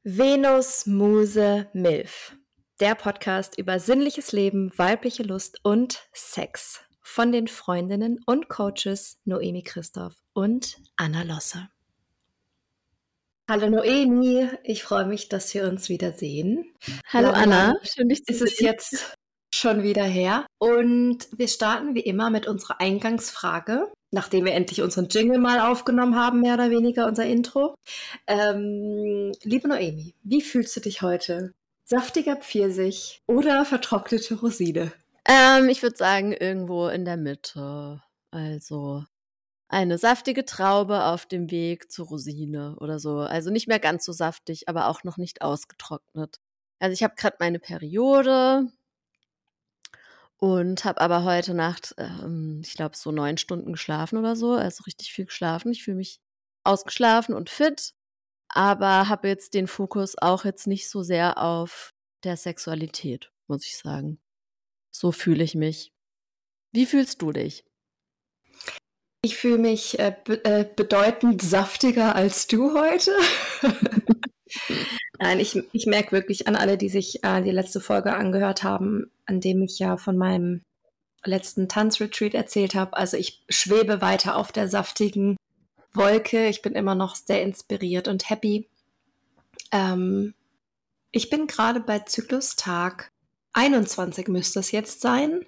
Venus, Muse, Milf. Der Podcast über sinnliches Leben, weibliche Lust und Sex. Von den Freundinnen und Coaches Noemi Christoph und Anna Losse. Hallo Noemi, ich freue mich, dass wir uns wiedersehen. Hallo Anna, schön dich zu sehen. Ist es jetzt schon wieder her und wir starten wie immer mit unserer Eingangsfrage, nachdem wir endlich unseren Jingle mal aufgenommen haben, mehr oder weniger unser Intro. Liebe Noemi, wie fühlst du dich heute? Saftiger Pfirsich oder vertrocknete Rosine? Ich würde sagen, irgendwo in der Mitte. Also eine saftige Traube auf dem Weg zur Rosine oder so. Also nicht mehr ganz so saftig, aber auch noch nicht ausgetrocknet. Also ich habe gerade meine Periode und habe aber heute Nacht, ich glaube, so 9 Stunden geschlafen oder so. Also richtig viel geschlafen. Ich fühle mich ausgeschlafen und fit, aber habe jetzt den Fokus auch jetzt nicht so sehr auf der Sexualität, muss ich sagen. So fühle ich mich. Wie fühlst du dich? Ich fühle mich bedeutend saftiger als du heute. Nein, ich merke wirklich an alle, die sich die letzte Folge angehört haben, an dem ich ja von meinem letzten Tanzretreat erzählt habe. Also ich schwebe weiter auf der saftigen Wolke. Ich bin immer noch sehr inspiriert und happy. Ich bin gerade bei Zyklustag 21 müsste es jetzt sein.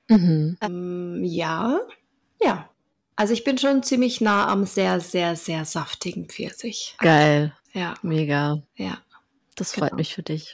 Ja. Also ich bin schon ziemlich nah am sehr, sehr, sehr saftigen Pfirsich. Geil. Ja. Mega. Ja. Das freut mich für dich.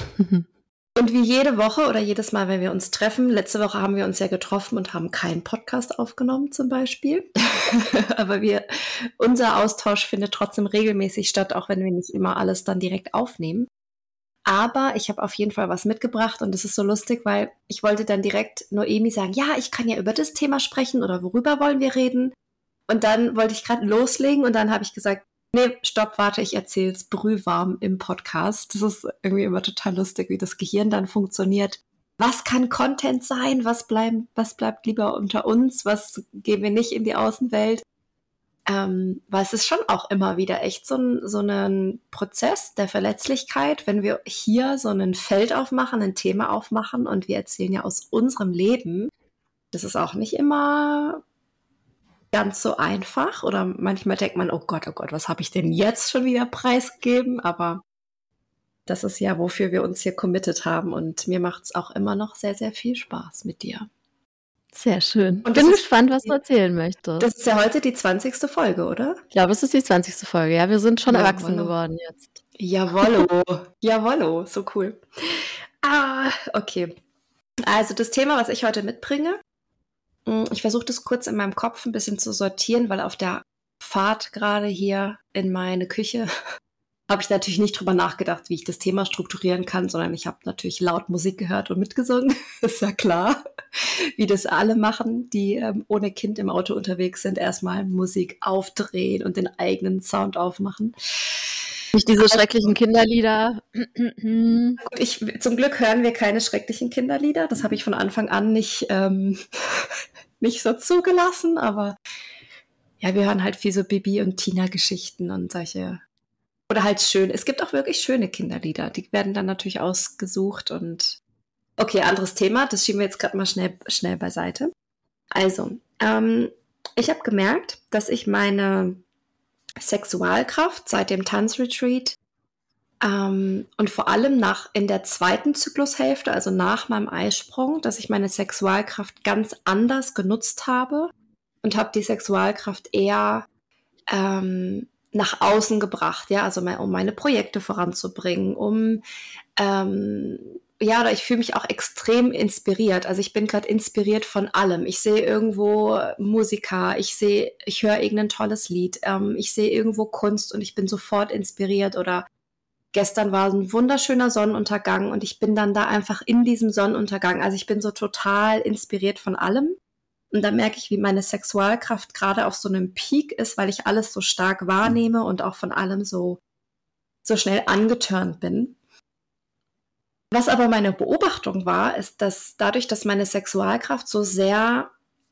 Und wie jede Woche oder jedes Mal, wenn wir uns treffen, letzte Woche haben wir uns ja getroffen und haben keinen Podcast aufgenommen zum Beispiel. Aber unser Austausch findet trotzdem regelmäßig statt, auch wenn wir nicht immer alles dann direkt aufnehmen. Aber ich habe auf jeden Fall was mitgebracht und es ist so lustig, weil ich wollte dann direkt Noemi sagen, ja, ich kann ja über das Thema sprechen oder worüber wollen wir reden. Und dann wollte ich gerade loslegen und dann habe ich gesagt, nee, stopp, warte, ich erzähl's brühwarm im Podcast. Das ist irgendwie immer total lustig, wie das Gehirn dann funktioniert. Was kann Content sein? Was bleibt lieber unter uns? Was gehen wir nicht in die Außenwelt? Weil es ist schon auch immer wieder echt so ein Prozess der Verletzlichkeit, wenn wir hier so ein Feld aufmachen, ein Thema aufmachen und wir erzählen ja aus unserem Leben. Das ist auch nicht immer ganz so einfach oder manchmal denkt man, oh Gott, was habe ich denn jetzt schon wieder preisgegeben? Aber das ist ja, wofür wir uns hier committed haben und mir macht es auch immer noch sehr, sehr viel Spaß mit dir. Sehr schön. Und bin gespannt, was du erzählen möchtest. Das ist ja heute die 20. Folge, oder? Ich glaube, es ist die 20. Folge. Ja, wir sind schon erwachsen geworden jetzt. Jawollo, so cool. Okay. Also das Thema, was ich heute mitbringe, ich versuche das kurz in meinem Kopf ein bisschen zu sortieren, weil auf der Fahrt gerade hier in meine Küche habe ich natürlich nicht drüber nachgedacht, wie ich das Thema strukturieren kann, sondern ich habe natürlich laut Musik gehört und mitgesungen. Ist ja klar, wie das alle machen, die ohne Kind im Auto unterwegs sind, erstmal Musik aufdrehen und den eigenen Sound aufmachen. Nicht diese schrecklichen Kinderlieder. Gut, zum Glück hören wir keine schrecklichen Kinderlieder. Das habe ich von Anfang an nicht so zugelassen, aber ja, wir hören halt viel so Bibi- und Tina-Geschichten und solche. Oder halt schön. Es gibt auch wirklich schöne Kinderlieder. Die werden dann natürlich ausgesucht und okay, anderes Thema. Das schieben wir jetzt gerade mal schnell beiseite. Also, ich habe gemerkt, dass ich meine Sexualkraft seit dem Tanzretreat und vor allem in der zweiten Zyklushälfte, also nach meinem Eisprung, dass ich meine Sexualkraft ganz anders genutzt habe und habe die Sexualkraft eher nach außen gebracht, ja, also um meine Projekte voranzubringen, oder ich fühle mich auch extrem inspiriert. Also ich bin gerade inspiriert von allem. Ich sehe irgendwo Musiker, ich höre irgendein tolles Lied, ich sehe irgendwo Kunst und ich bin sofort inspiriert. Oder gestern war ein wunderschöner Sonnenuntergang und ich bin dann da einfach in diesem Sonnenuntergang. Also ich bin so total inspiriert von allem. Und da merke ich, wie meine Sexualkraft gerade auf so einem Peak ist, weil ich alles so stark wahrnehme und auch von allem so schnell angeturnt bin. Was aber meine Beobachtung war, ist, dass dadurch, dass meine Sexualkraft so sehr,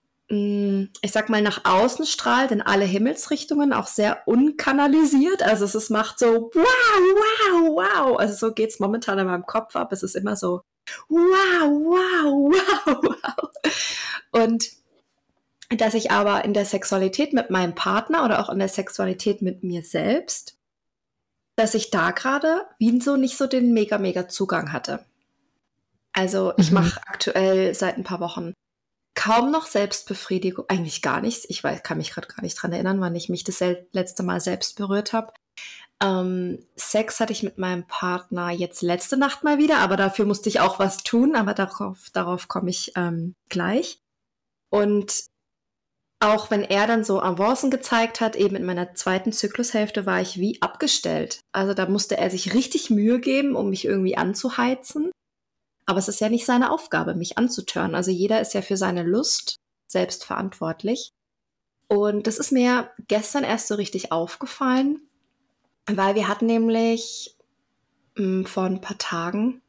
ich sag mal, nach außen strahlt in alle Himmelsrichtungen, auch sehr unkanalisiert. Also es macht so wow, wow, wow. Also so geht's momentan in meinem Kopf ab. Es ist immer so, wow, wow, wow, wow. Und dass ich aber in der Sexualität mit meinem Partner oder auch in der Sexualität mit mir selbst, dass ich da gerade wie so nicht so den mega Zugang hatte. Also ich mache aktuell seit ein paar Wochen kaum noch Selbstbefriedigung, eigentlich gar nichts. Ich kann mich gerade gar nicht dran erinnern, wann ich mich das letzte Mal selbst berührt habe. Sex hatte ich mit meinem Partner jetzt letzte Nacht mal wieder, aber dafür musste ich auch was tun, aber darauf komme ich gleich. Und auch wenn er dann so Avancen gezeigt hat, eben in meiner zweiten Zyklushälfte war ich wie abgestellt. Also da musste er sich richtig Mühe geben, um mich irgendwie anzuheizen. Aber es ist ja nicht seine Aufgabe, mich anzutören. Also jeder ist ja für seine Lust selbst verantwortlich. Und das ist mir gestern erst so richtig aufgefallen, weil wir hatten nämlich vor ein paar Tagen,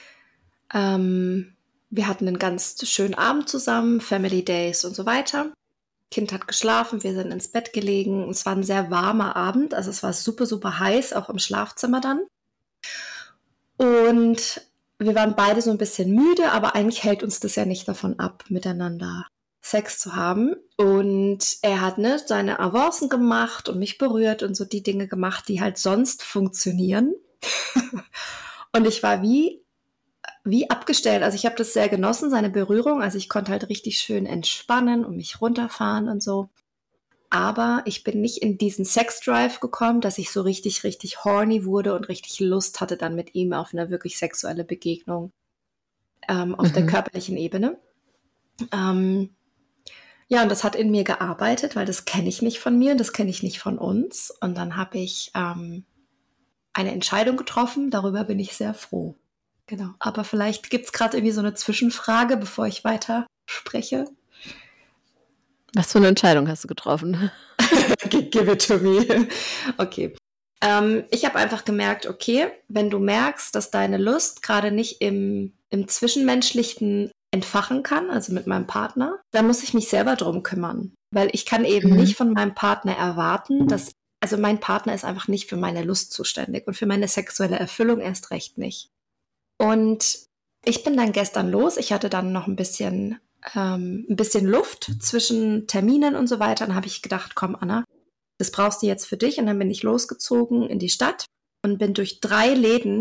wir hatten einen ganz schönen Abend zusammen, Family Days und so weiter. Kind hat geschlafen, wir sind ins Bett gelegen. Es war ein sehr warmer Abend, also es war super heiß, auch im Schlafzimmer dann. Und wir waren beide so ein bisschen müde, aber eigentlich hält uns das ja nicht davon ab, miteinander Sex zu haben. Und er hat seine Avancen gemacht und mich berührt und so die Dinge gemacht, die halt sonst funktionieren. Und ich war wie abgestellt. Also ich habe das sehr genossen, seine Berührung. Also ich konnte halt richtig schön entspannen und mich runterfahren und so. Aber ich bin nicht in diesen Sex-Drive gekommen, dass ich so richtig horny wurde und richtig Lust hatte dann mit ihm auf eine wirklich sexuelle Begegnung auf der körperlichen Ebene. Ja, und das hat in mir gearbeitet, weil das kenne ich nicht von mir und das kenne ich nicht von uns. Und dann habe ich eine Entscheidung getroffen, darüber bin ich sehr froh. Genau, aber vielleicht gibt es gerade irgendwie so eine Zwischenfrage, bevor ich weiter spreche. Was für eine Entscheidung hast du getroffen? Give it to me. Okay. Ich habe einfach gemerkt, okay, wenn du merkst, dass deine Lust gerade nicht im Zwischenmenschlichen entfachen kann, also mit meinem Partner, dann muss ich mich selber drum kümmern. Weil ich kann eben nicht von meinem Partner erwarten, also mein Partner ist einfach nicht für meine Lust zuständig und für meine sexuelle Erfüllung erst recht nicht. Und ich bin dann gestern los. Ich hatte dann noch ein bisschen Luft zwischen Terminen und so weiter. Dann habe ich gedacht, komm Anna, das brauchst du jetzt für dich. Und dann bin ich losgezogen in die Stadt und bin durch 3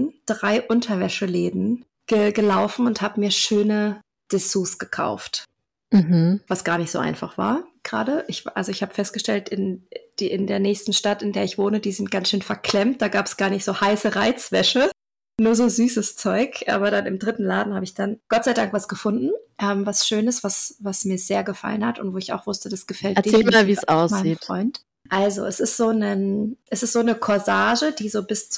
Unterwäscheläden gelaufen und habe mir schöne Dessous gekauft. Was gar nicht so einfach war gerade. Ich habe festgestellt, in der nächsten Stadt, in der ich wohne, die sind ganz schön verklemmt. Da gab es gar nicht so heiße Reizwäsche. Nur so süßes Zeug, aber dann im 3. Laden habe ich dann Gott sei Dank was gefunden, was Schönes, was mir sehr gefallen hat und wo ich auch wusste, das gefällt Erzähl mal, wie es aussieht. Meinem Freund. Also es ist so eine Corsage, die so bis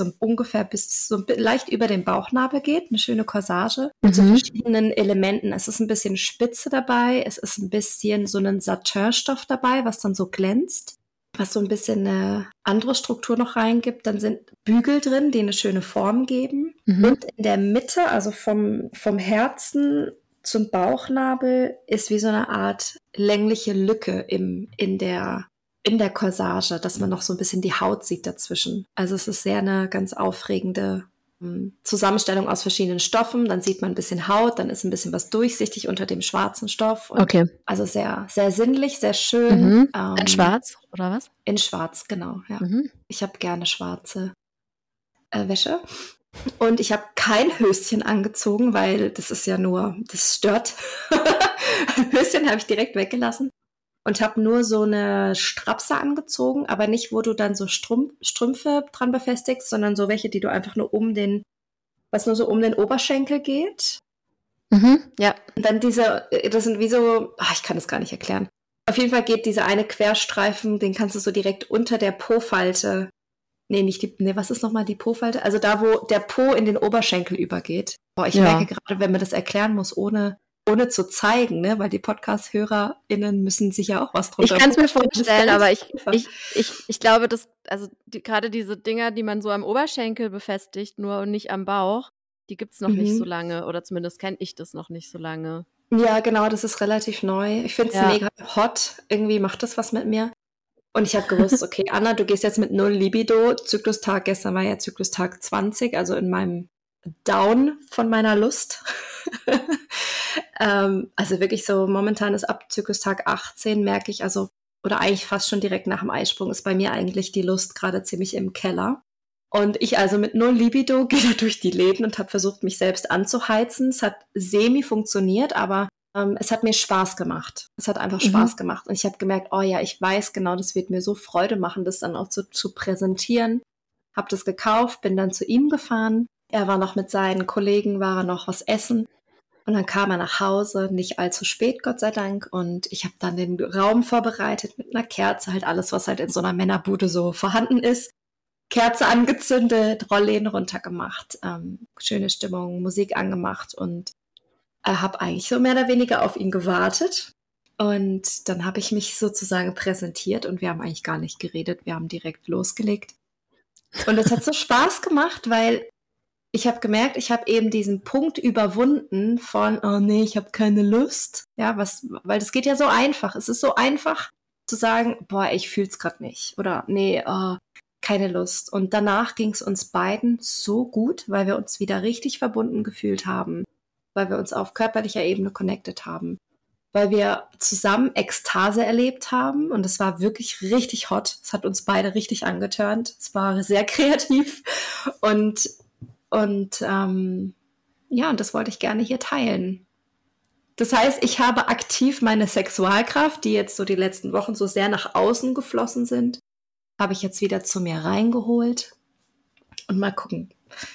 so leicht über den Bauchnabel geht, eine schöne Corsage mit so verschiedenen Elementen. Es ist ein bisschen Spitze dabei, es ist ein bisschen so ein Satinstoff dabei, was dann so glänzt, was so ein bisschen eine andere Struktur noch reingibt. Dann sind Bügel drin, die eine schöne Form geben. Und in der Mitte, also vom Herzen zum Bauchnabel, ist wie so eine Art längliche Lücke in der Corsage, dass man noch so ein bisschen die Haut sieht dazwischen. Also es ist sehr eine ganz aufregende Zusammenstellung aus verschiedenen Stoffen. Dann sieht man ein bisschen Haut, dann ist ein bisschen was durchsichtig unter dem schwarzen Stoff. Und okay. Also sehr, sehr sinnlich, sehr schön. In schwarz, oder was? In schwarz, genau, ja. Ich habe gerne schwarze Wäsche. Und ich habe kein Höschen angezogen, weil das stört. Höschen habe ich direkt weggelassen. Und habe nur so eine Strapse angezogen, aber nicht, wo du dann so Strümpfe dran befestigst, sondern so welche, die du einfach nur was nur so um den Oberschenkel geht. Ja. Und dann das sind wie so, ich kann das gar nicht erklären. Auf jeden Fall geht dieser eine Querstreifen, den kannst du so direkt unter der Po-Falte, was ist nochmal die Po-Falte? Also da, wo der Po in den Oberschenkel übergeht. Ich merke gerade, wenn man das erklären muss, ohne zu zeigen, ne? Weil die Podcast-HörerInnen müssen sich ja auch was drunter vorstellen. Ich kann es mir vorstellen, aber ich glaube, dass gerade diese Dinger, die man so am Oberschenkel befestigt, nur und nicht am Bauch, die gibt es noch nicht so lange, oder zumindest kenne ich das noch nicht so lange. Ja, genau, das ist relativ neu. Ich finde es mega hot. Irgendwie macht das was mit mir. Und ich habe gewusst, okay, Anna, du gehst jetzt mit 0 Libido. Zyklustag, gestern war ja Zyklustag 20, also in meinem Down von meiner Lust. Also wirklich so, momentan ist ab Zyklustag 18, merke ich, also, oder eigentlich fast schon direkt nach dem Eisprung, ist bei mir eigentlich die Lust gerade ziemlich im Keller. Und ich also mit 0 Libido gehe da durch die Läden und habe versucht, mich selbst anzuheizen. Es hat semi funktioniert, aber es hat mir Spaß gemacht. Es hat einfach Spaß gemacht. Und ich habe gemerkt, oh ja, ich weiß genau, das wird mir so Freude machen, das dann auch zu präsentieren. Habe das gekauft, bin dann zu ihm gefahren. Er war noch mit seinen Kollegen, war er noch was essen. Und dann kam er nach Hause, nicht allzu spät, Gott sei Dank. Und ich habe dann den Raum vorbereitet mit einer Kerze, halt alles, was halt in so einer Männerbude so vorhanden ist. Kerze angezündet, Rollläden runtergemacht, schöne Stimmung, Musik angemacht und habe eigentlich so mehr oder weniger auf ihn gewartet. Und dann habe ich mich sozusagen präsentiert und wir haben eigentlich gar nicht geredet, wir haben direkt losgelegt. Und es hat so Spaß gemacht, weil ich habe gemerkt, ich habe eben diesen Punkt überwunden von, oh nee, ich habe keine Lust. Ja, weil das geht ja so einfach. Es ist so einfach zu sagen, boah, ich fühl's gerade nicht. Oder nee, oh, keine Lust. Und danach ging es uns beiden so gut, weil wir uns wieder richtig verbunden gefühlt haben, weil wir uns auf körperlicher Ebene connected haben, weil wir zusammen Ekstase erlebt haben und es war wirklich richtig hot. Es hat uns beide richtig angeturnt. Es war sehr kreativ und ja, und das wollte ich gerne hier teilen. Das heißt, ich habe aktiv meine Sexualkraft, die jetzt so die letzten Wochen so sehr nach außen geflossen sind, habe ich jetzt wieder zu mir reingeholt und mal gucken,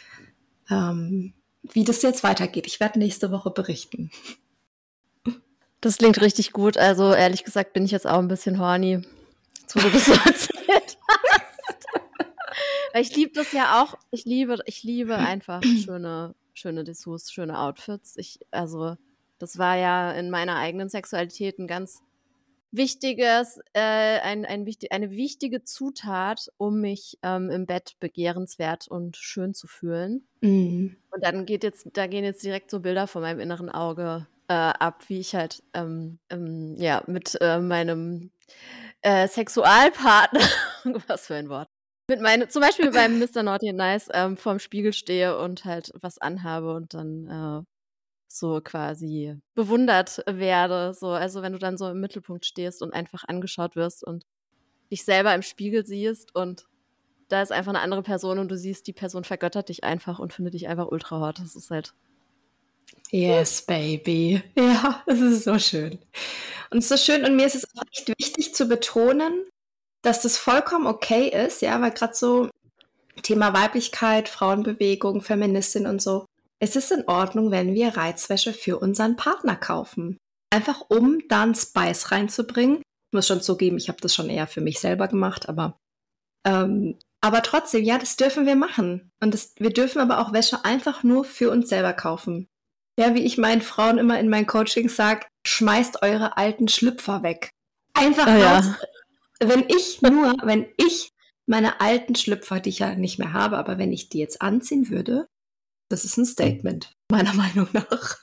wie das jetzt weitergeht. Ich werde nächste Woche berichten. Das klingt richtig gut. Also ehrlich gesagt bin ich jetzt auch ein bisschen horny, wo du das so erzählt hast. Weil ich liebe das ja auch. Ich liebe einfach schöne Dessous, schöne Outfits. Also das war ja in meiner eigenen Sexualität ein ganz wichtiges, eine wichtige Zutat, um mich im Bett begehrenswert und schön zu fühlen. Mhm. Und da gehen jetzt direkt so Bilder vor meinem inneren Auge ab, wie ich halt ja mit meinem Sexualpartner, was für ein Wort, zum Beispiel mit meinem Mr. Naughty and Nice vorm Spiegel stehe und halt was anhabe und dann so quasi bewundert werde. So, also wenn du dann so im Mittelpunkt stehst und einfach angeschaut wirst und dich selber im Spiegel siehst und da ist einfach eine andere Person und du siehst, die Person vergöttert dich einfach und findet dich einfach ultra hot. Das ist halt Yes, baby. Ja, es ist so schön. Und es ist so schön und mir ist es auch echt wichtig zu betonen, dass das vollkommen okay ist, ja, weil gerade so Thema Weiblichkeit, Frauenbewegung, Feministin und so, es ist in Ordnung, wenn wir Reizwäsche für unseren Partner kaufen. Einfach um da einen Spice reinzubringen. Ich muss schon zugeben, ich habe das schon eher für mich selber gemacht, aber trotzdem, ja, das dürfen wir machen. Und wir dürfen aber auch Wäsche einfach nur für uns selber kaufen. Ja, wie ich meinen Frauen immer in meinen Coachings sage, schmeißt eure alten Schlüpfer weg. Einfach raus. ja. Wenn ich meine alten Schlüpfer, die ich ja nicht mehr habe, aber wenn ich die jetzt anziehen würde, das ist ein Statement, meiner Meinung nach.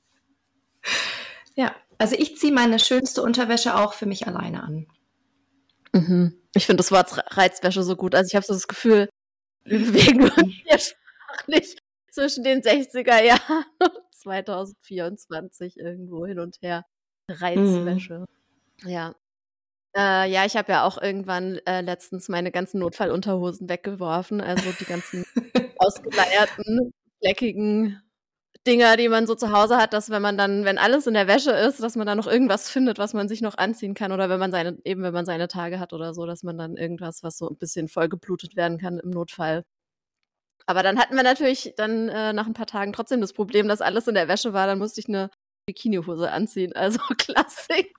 Ja, also ich ziehe meine schönste Unterwäsche auch für mich alleine an. Ich finde das Wort Reizwäsche so gut. Also ich habe so das Gefühl, wir bewegen uns hier sprachlich zwischen den 60er Jahren und 2024 irgendwo hin und her. Reizwäsche. Ja. Ja, ich habe ja auch irgendwann letztens meine ganzen Notfallunterhosen weggeworfen. Also die ganzen ausgeleierten, fleckigen Dinger, die man so zu Hause hat, dass wenn alles in der Wäsche ist, dass man dann noch irgendwas findet, was man sich noch anziehen kann oder wenn man seine Tage hat oder so, dass man dann irgendwas, was so ein bisschen vollgeblutet werden kann im Notfall. Aber dann hatten wir natürlich dann nach ein paar Tagen trotzdem das Problem, dass alles in der Wäsche war. Dann musste ich eine Bikinihose anziehen. Also Klassik.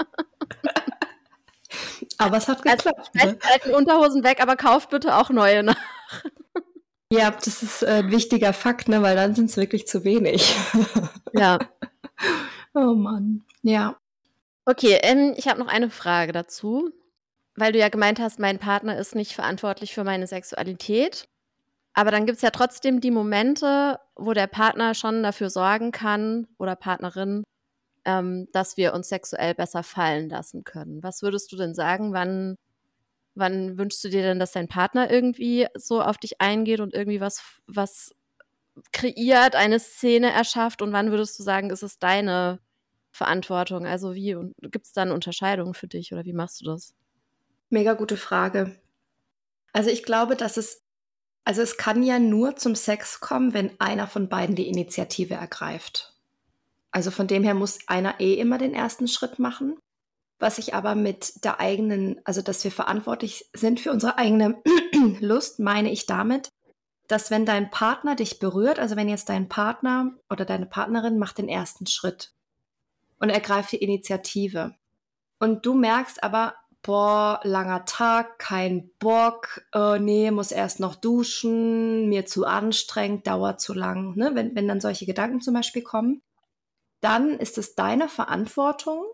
Aber es hat geklappt. Also, die alten Unterhosen weg, aber kauft bitte auch neue nach. Ja, das ist ein wichtiger Fakt, ne, weil dann sind es wirklich zu wenig. Ja. Oh Mann, ja. Okay, ich habe noch eine Frage dazu, weil du ja gemeint hast, mein Partner ist nicht verantwortlich für meine Sexualität. Aber dann gibt es ja trotzdem die Momente, wo der Partner schon dafür sorgen kann oder Partnerin, dass wir uns sexuell besser fallen lassen können. Was würdest du denn sagen, wann Wann wünschst du dir denn, dass dein Partner irgendwie so auf dich eingeht und irgendwie was kreiert, eine Szene erschafft? Und wann würdest du sagen, ist es deine Verantwortung? Also gibt es da eine Unterscheidung für dich oder wie machst du das? Mega gute Frage. Also ich glaube, also es kann ja nur zum Sex kommen, wenn einer von beiden die Initiative ergreift. Also von dem her muss einer immer den ersten Schritt machen. Was ich aber mit der eigenen, also dass wir verantwortlich sind für unsere eigene Lust, meine ich damit, dass wenn dein Partner dich berührt, also wenn jetzt dein Partner oder deine Partnerin macht den ersten Schritt und ergreift die Initiative und du merkst aber, boah, langer Tag, kein Bock, nee, muss erst noch duschen, mir zu anstrengend, dauert zu lang, ne? Wenn dann solche Gedanken zum Beispiel kommen, dann ist es deine Verantwortung,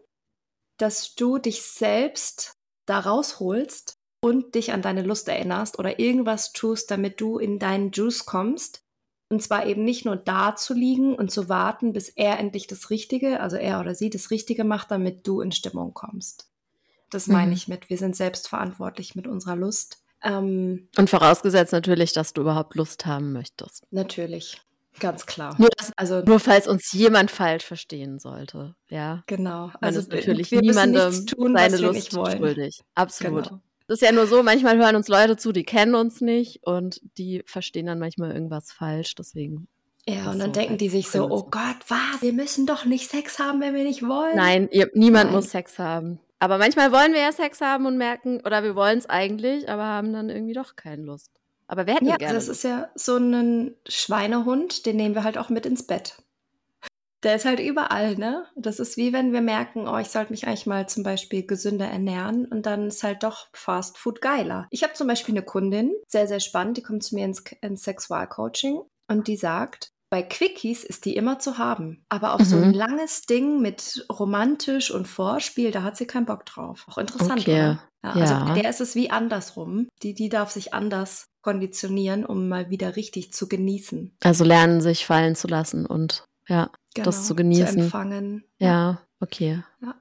dass du dich selbst da rausholst und dich an deine Lust erinnerst oder irgendwas tust, damit du in deinen Juice kommst. Und zwar eben nicht nur da zu liegen und zu warten, bis er endlich das Richtige, also er oder sie das Richtige macht, damit du in Stimmung kommst. Das meine ich mit, wir sind selbst verantwortlich mit unserer Lust. Und vorausgesetzt natürlich, dass du überhaupt Lust haben möchtest. Natürlich, ganz klar. Nur falls uns jemand falsch verstehen sollte, ja. Genau. Man Also ist natürlich wir müssen niemandem nichts tun, seine was wir Lust nicht wollen. schuldig. Absolut. Genau. Das ist ja nur so, manchmal hören uns Leute zu, die kennen uns nicht und die verstehen dann manchmal irgendwas falsch, deswegen. Ja, und dann denken die sich so, oh Gott, was? Wir müssen doch nicht Sex haben, wenn wir nicht wollen. Nein, niemand muss Sex haben. Aber manchmal wollen wir ja Sex haben und merken, oder wir wollen es eigentlich, aber haben dann irgendwie doch keine Lust. Aber wir hätten gerne das Lust. ist ja so ein Schweinehund, den nehmen wir halt auch mit ins Bett. Der ist halt überall, ne? Das ist wie wenn wir merken, oh, ich sollte mich eigentlich mal zum Beispiel gesünder ernähren und dann ist halt doch Fast Food geiler. Ich habe zum Beispiel eine Kundin, sehr, sehr spannend, die kommt zu mir ins Sexualcoaching und die sagt, bei Quickies ist die immer zu haben, aber auf so ein langes Ding mit romantisch und Vorspiel, da hat sie keinen Bock drauf. Auch interessant, oder? Ja, also bei der ist es wie andersrum. Die darf sich anders konditionieren, um mal wieder richtig zu genießen. Also lernen, sich fallen zu lassen und das zu genießen. Zu empfangen. Ja, okay. Ja.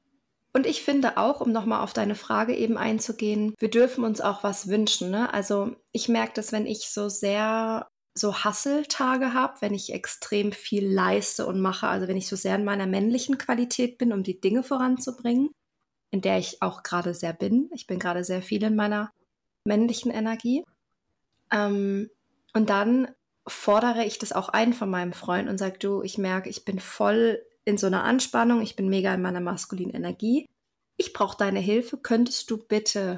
Und ich finde auch, um nochmal auf deine Frage eben einzugehen, wir dürfen uns auch was wünschen. Ne? Also ich merke das, wenn ich so sehr so Hustle-Tage habe, wenn ich extrem viel leiste und mache, also wenn ich so sehr in meiner männlichen Qualität bin, um die Dinge voranzubringen, in der ich auch gerade sehr bin. Ich bin gerade sehr viel in meiner männlichen Energie. Und dann fordere ich das auch ein von meinem Freund und sage, du, ich merke, ich bin voll in so einer Anspannung, ich bin mega in meiner maskulinen Energie. Ich brauche deine Hilfe. Könntest du bitte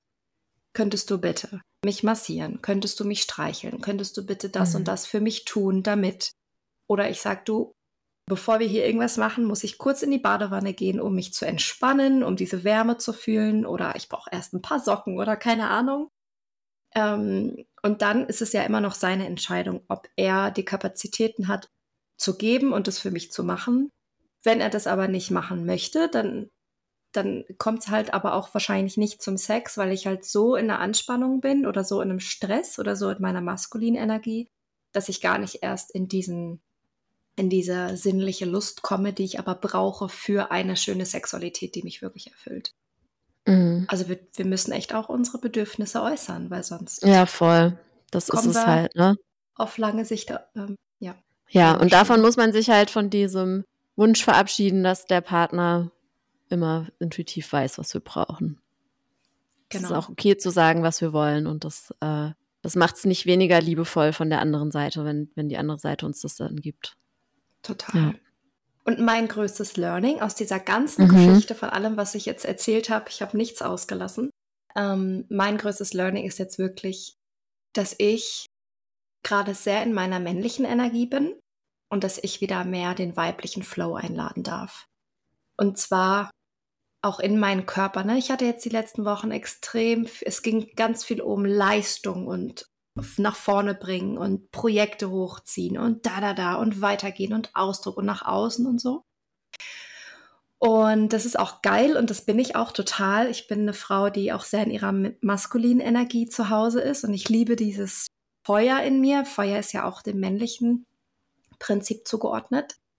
mich massieren? Könntest du mich streicheln? Könntest du bitte das und das für mich tun, damit? Oder ich sage, du, bevor wir hier irgendwas machen, muss ich kurz in die Badewanne gehen, um mich zu entspannen, um diese Wärme zu fühlen. Oder ich brauche erst ein paar Socken oder keine Ahnung. Und dann ist es ja immer noch seine Entscheidung, ob er die Kapazitäten hat, zu geben und es für mich zu machen. Wenn er das aber nicht machen möchte, dann kommt es halt aber auch wahrscheinlich nicht zum Sex, weil ich halt so in der Anspannung bin oder so in einem Stress oder so in meiner maskulinen Energie, dass ich gar nicht erst in diese sinnliche Lust komme, die ich aber brauche für eine schöne Sexualität, die mich wirklich erfüllt. Also wir müssen echt auch unsere Bedürfnisse äußern, weil sonst ja, voll. Das ist es halt, ne? Auf lange Sicht, ja. Ja, und davon muss man sich halt von diesem Wunsch verabschieden, dass der Partner immer intuitiv weiß, was wir brauchen. Genau. Es ist auch okay zu sagen, was wir wollen und das macht es nicht weniger liebevoll von der anderen Seite, wenn die andere Seite uns das dann gibt. Total. Ja. Und mein größtes Learning aus dieser ganzen Geschichte von allem, was ich jetzt erzählt habe, ich habe nichts ausgelassen. Mein größtes Learning ist jetzt wirklich, dass ich gerade sehr in meiner männlichen Energie bin und dass ich wieder mehr den weiblichen Flow einladen darf. Und zwar auch in meinen Körper. Ne? Ich hatte jetzt die letzten Wochen es ging ganz viel um Leistung und nach vorne bringen und Projekte hochziehen und da und weitergehen und Ausdruck und nach außen und so. Und das ist auch geil und das bin ich auch total. Ich bin eine Frau, die auch sehr in ihrer maskulinen Energie zu Hause ist und ich liebe dieses Feuer in mir. Feuer ist ja auch dem männlichen Prinzip zugeordnet.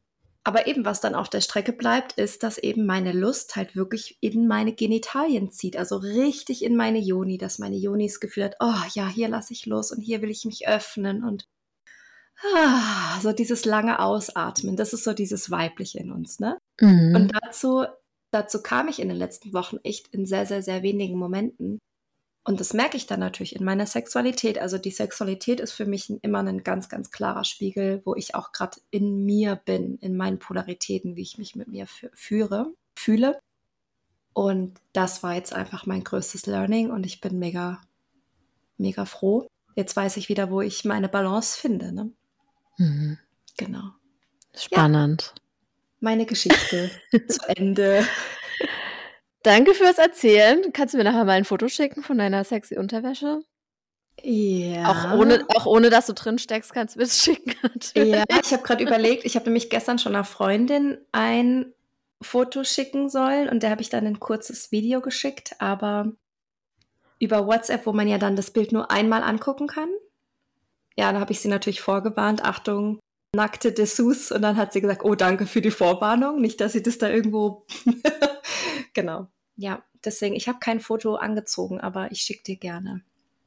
Aber eben, was dann auf der Strecke bleibt, ist, dass eben meine Lust halt wirklich in meine Genitalien zieht. Also richtig in meine Joni, dass meine Joni das Gefühl hat, oh ja, hier lasse ich los und hier will ich mich öffnen und so dieses lange Ausatmen. Das ist so dieses Weibliche in uns, ne? Und dazu kam ich in den letzten Wochen echt in sehr, sehr, sehr wenigen Momenten. Und das merke ich dann natürlich in meiner Sexualität. Also die Sexualität ist für mich immer ein ganz, ganz klarer Spiegel, wo ich auch gerade in mir bin, in meinen Polaritäten, wie ich mich mit mir fühle. Und das war jetzt einfach mein größtes Learning und ich bin mega, mega froh. Jetzt weiß ich wieder, wo ich meine Balance finde. Ne? Genau. Spannend. Ja, meine Geschichte zu Ende. Danke fürs Erzählen. Kannst du mir nachher mal ein Foto schicken von deiner sexy Unterwäsche? Ja. Auch ohne, dass du drin steckst, kannst du mir es schicken. Natürlich. Ja, ich habe gerade überlegt, ich habe nämlich gestern schon einer Freundin ein Foto schicken sollen und der habe ich dann ein kurzes Video geschickt, aber über WhatsApp, wo man ja dann das Bild nur einmal angucken kann. Ja, da habe ich sie natürlich vorgewarnt, Achtung, nackte Dessous, und dann hat sie gesagt, oh, danke für die Vorwarnung, nicht, dass sie das da irgendwo... Genau, ja, deswegen, ich habe kein Foto angezogen, aber ich schicke dir gerne.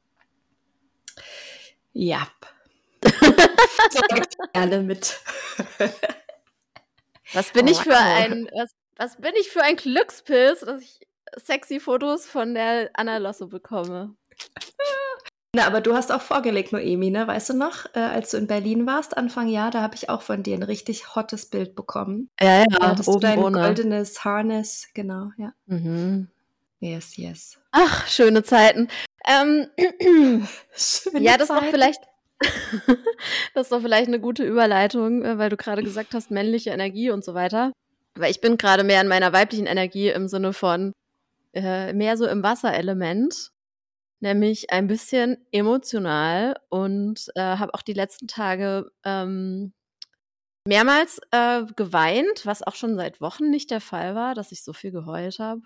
Ja. Gerne mit. Was bin ich für ein Glückspilz, dass ich sexy Fotos von der Anna Losso bekomme. Na, aber du hast auch vorgelegt, Noemi, ne? Weißt du noch, als du in Berlin warst, Anfang Jahr, da habe ich auch von dir ein richtig hottes Bild bekommen. Ja, Da hattest du dein ohne. goldenes Harness, genau, ja. Yes, yes. Ach, schöne Zeiten. Schöne das ist doch vielleicht eine gute Überleitung, weil du gerade gesagt hast, männliche Energie und so weiter. Weil ich bin gerade mehr in meiner weiblichen Energie im Sinne von mehr so im Wasserelement, nämlich ein bisschen emotional und habe auch die letzten Tage mehrmals geweint, was auch schon seit Wochen nicht der Fall war, dass ich so viel geheult habe.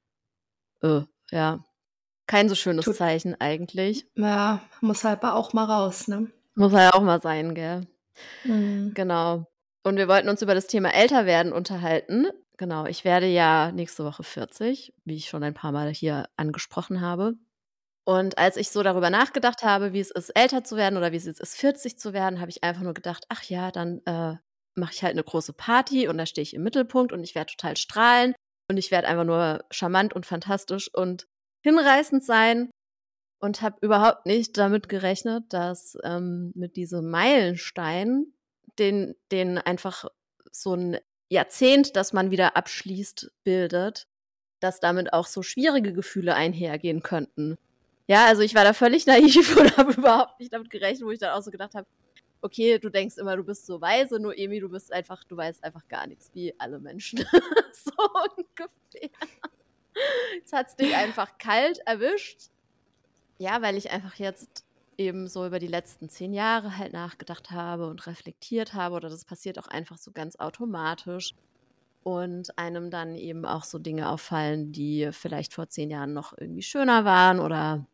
Ja, kein so schönes Zeichen eigentlich. Ja, muss halt auch mal raus, ne? Muss halt auch mal sein, gell? Mhm. Genau. Und wir wollten uns über das Thema Älterwerden unterhalten. Genau, ich werde ja nächste Woche 40, wie ich schon ein paar Mal hier angesprochen habe. Und als ich so darüber nachgedacht habe, wie es ist, älter zu werden oder wie es jetzt ist, 40 zu werden, habe ich einfach nur gedacht, ach ja, dann mache ich halt eine große Party und da stehe ich im Mittelpunkt und ich werde total strahlen und ich werde einfach nur charmant und fantastisch und hinreißend sein und habe überhaupt nicht damit gerechnet, dass mit diesem Meilenstein, den einfach so ein Jahrzehnt, das man wieder abschließt, bildet, dass damit auch so schwierige Gefühle einhergehen könnten. Ja, also ich war da völlig naiv und habe überhaupt nicht damit gerechnet, wo ich dann auch so gedacht habe, okay, du denkst immer, du bist so weise, Noemi, du weißt einfach gar nichts, wie alle Menschen. So ungefähr. Jetzt hat es dich einfach kalt erwischt. Ja, weil ich einfach jetzt eben so über die letzten 10 Jahre halt nachgedacht habe und reflektiert habe oder das passiert auch einfach so ganz automatisch und einem dann eben auch so Dinge auffallen, die vielleicht vor 10 Jahren noch irgendwie schöner waren oder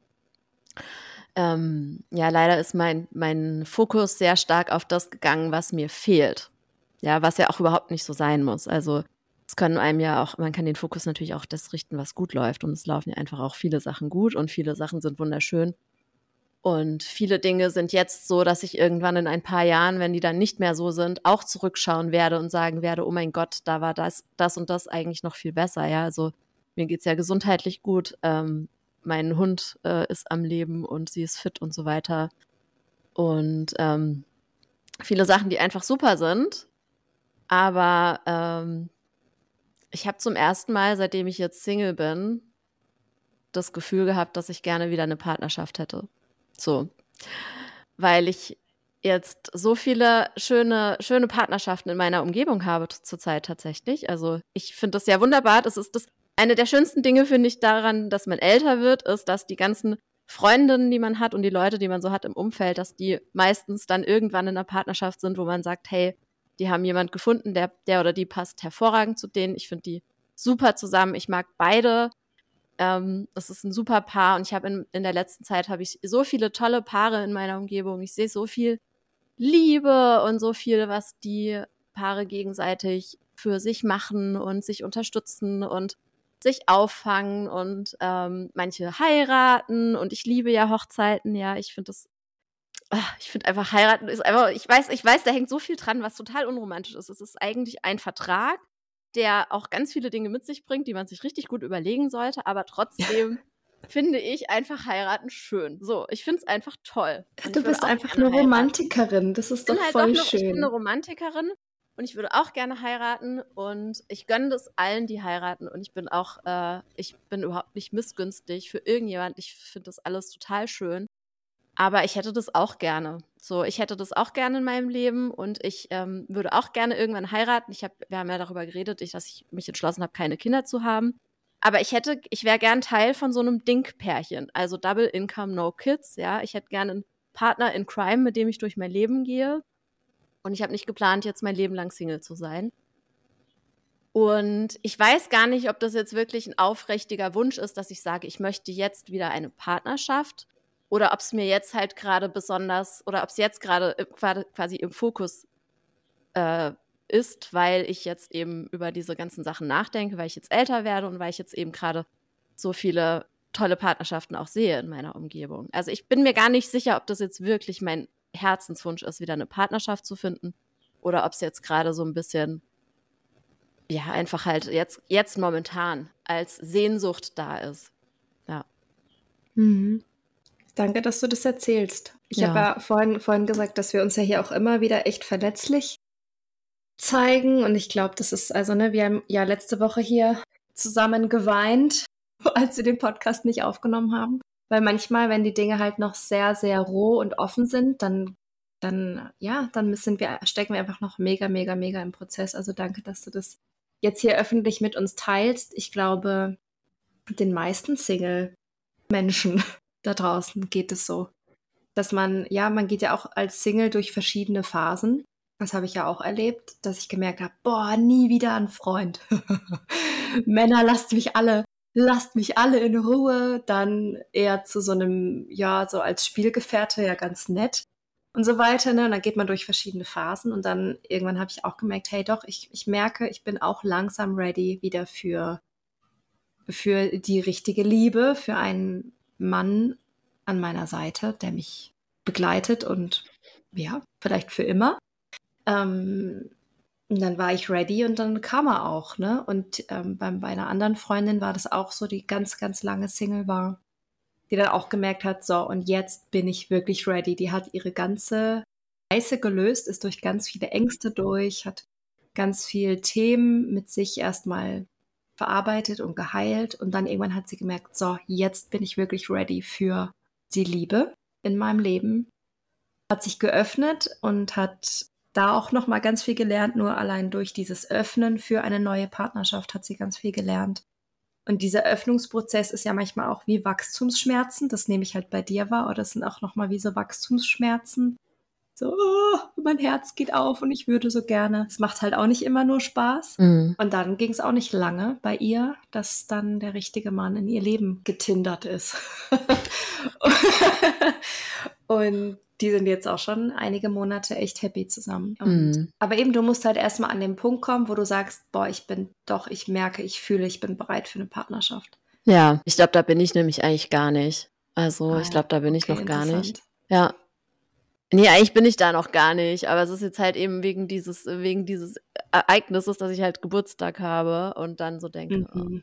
leider ist mein Fokus sehr stark auf das gegangen, was mir fehlt. Ja, was ja auch überhaupt nicht so sein muss. Also es können einem ja auch, man kann den Fokus natürlich auch das richten, was gut läuft. Und es laufen ja einfach auch viele Sachen gut und viele Sachen sind wunderschön. Und viele Dinge sind jetzt so, dass ich irgendwann in ein paar Jahren, wenn die dann nicht mehr so sind, auch zurückschauen werde und sagen werde, oh mein Gott, da war das und das eigentlich noch viel besser. Ja, also mir geht's ja gesundheitlich gut. Mein Hund ist am Leben und sie ist fit und so weiter. Und viele Sachen, die einfach super sind. Aber ich habe zum ersten Mal, seitdem ich jetzt Single bin, das Gefühl gehabt, dass ich gerne wieder eine Partnerschaft hätte. So. Weil ich jetzt so viele schöne Partnerschaften in meiner Umgebung habe zurzeit tatsächlich. Also ich finde das ja wunderbar. Das ist eine der schönsten Dinge, finde ich, daran, dass man älter wird, ist, dass die ganzen Freundinnen, die man hat und die Leute, die man so hat im Umfeld, dass die meistens dann irgendwann in einer Partnerschaft sind, wo man sagt, hey, die haben jemand gefunden, der oder die passt hervorragend zu denen. Ich finde die super zusammen. Ich mag beide. Es ist ein super Paar und ich habe in der letzten Zeit habe ich so viele tolle Paare in meiner Umgebung. Ich sehe so viel Liebe und so viel, was die Paare gegenseitig für sich machen und sich unterstützen und sich auffangen und manche heiraten und ich liebe ja Hochzeiten, ja, ich finde einfach heiraten ist einfach, ich weiß, da hängt so viel dran, was total unromantisch ist. Es ist eigentlich ein Vertrag, der auch ganz viele Dinge mit sich bringt, die man sich richtig gut überlegen sollte, aber trotzdem finde ich einfach heiraten schön. So, ich finde es einfach toll. Und Du ich würde bist auch einfach gerne eine heiraten. Romantikerin. Das ist doch voll Ich bin eine schön. Romantikerin und ich würde auch gerne heiraten und ich gönne das allen, die heiraten und ich bin überhaupt nicht missgünstig für irgendjemand. Ich finde das alles total schön. Aber ich hätte das auch gerne. So, ich hätte das auch gerne in meinem Leben und ich würde auch gerne irgendwann heiraten. Wir haben ja darüber geredet, dass ich mich entschlossen habe, keine Kinder zu haben. Aber ich wäre gern Teil von so einem Dink-Pärchen, also Double Income, No Kids, ja. Ich hätte gerne einen Partner in Crime, mit dem ich durch mein Leben gehe. Und ich habe nicht geplant, jetzt mein Leben lang Single zu sein. Und ich weiß gar nicht, ob das jetzt wirklich ein aufrichtiger Wunsch ist, dass ich sage, ich möchte jetzt wieder eine Partnerschaft oder ob es mir jetzt halt gerade oder ob es jetzt gerade quasi im Fokus ist, weil ich jetzt eben über diese ganzen Sachen nachdenke, weil ich jetzt älter werde und weil ich jetzt eben gerade so viele tolle Partnerschaften auch sehe in meiner Umgebung. Also ich bin mir gar nicht sicher, ob das jetzt wirklich mein Herzenswunsch ist, wieder eine Partnerschaft zu finden oder ob es jetzt gerade so ein bisschen, ja, einfach halt jetzt momentan als Sehnsucht da ist. Ja. Mhm. Danke, dass du das erzählst. Ich habe ja vorhin gesagt, dass wir uns ja hier auch immer wieder echt verletzlich zeigen. Und ich glaube, das ist, also, ne, wir haben ja letzte Woche hier zusammen geweint, als wir den Podcast nicht aufgenommen haben. Weil manchmal, wenn die Dinge halt noch sehr, sehr roh und offen sind, dann stecken wir einfach noch mega, mega, mega im Prozess. Also danke, dass du das jetzt hier öffentlich mit uns teilst. Ich glaube, den meisten Single-Menschen da draußen geht es so, dass man geht ja auch als Single durch verschiedene Phasen. Das habe ich ja auch erlebt, dass ich gemerkt habe, boah, nie wieder ein Freund. Männer, lasst mich alle in Ruhe. Dann eher zu so einem, ja, so als Spielgefährte, ja, ganz nett und so weiter. Ne? Und dann geht man durch verschiedene Phasen und dann irgendwann habe ich auch gemerkt, hey doch, ich merke, ich bin auch langsam ready wieder für die richtige Liebe, für einen Mann an meiner Seite, der mich begleitet und ja, vielleicht für immer. Und dann war ich ready und dann kam er auch, ne? Und bei einer anderen Freundin war das auch so, die ganz, ganz lange Single war, die dann auch gemerkt hat, so, und jetzt bin ich wirklich ready. Die hat ihre ganze Scheiße gelöst, ist durch ganz viele Ängste durch, hat ganz viel Themen mit sich erstmal verarbeitet und geheilt und dann irgendwann hat sie gemerkt, so, jetzt bin ich wirklich ready für die Liebe in meinem Leben. Hat sich geöffnet und hat da auch noch mal ganz viel gelernt, nur allein durch dieses Öffnen für eine neue Partnerschaft hat sie ganz viel gelernt. Und dieser Öffnungsprozess ist ja manchmal auch wie Wachstumsschmerzen, das nehme ich halt bei dir wahr, oder das sind auch noch mal wie so Wachstumsschmerzen. So, oh, mein Herz geht auf und ich würde so gerne. Es macht halt auch nicht immer nur Spaß. Mhm. Und dann ging es auch nicht lange bei ihr, dass dann der richtige Mann in ihr Leben getindert ist. Und die sind jetzt auch schon einige Monate echt happy zusammen. Aber eben, du musst halt erstmal an den Punkt kommen, wo du sagst, boah, ich merke, ich fühle, ich bin bereit für eine Partnerschaft. Ja, ich glaube, da bin ich nämlich eigentlich gar nicht. Also ich glaube, da bin ich noch gar nicht. Ja. Nee, eigentlich bin ich da noch gar nicht, aber es ist jetzt halt eben wegen dieses Ereignisses, dass ich halt Geburtstag habe und dann so denke,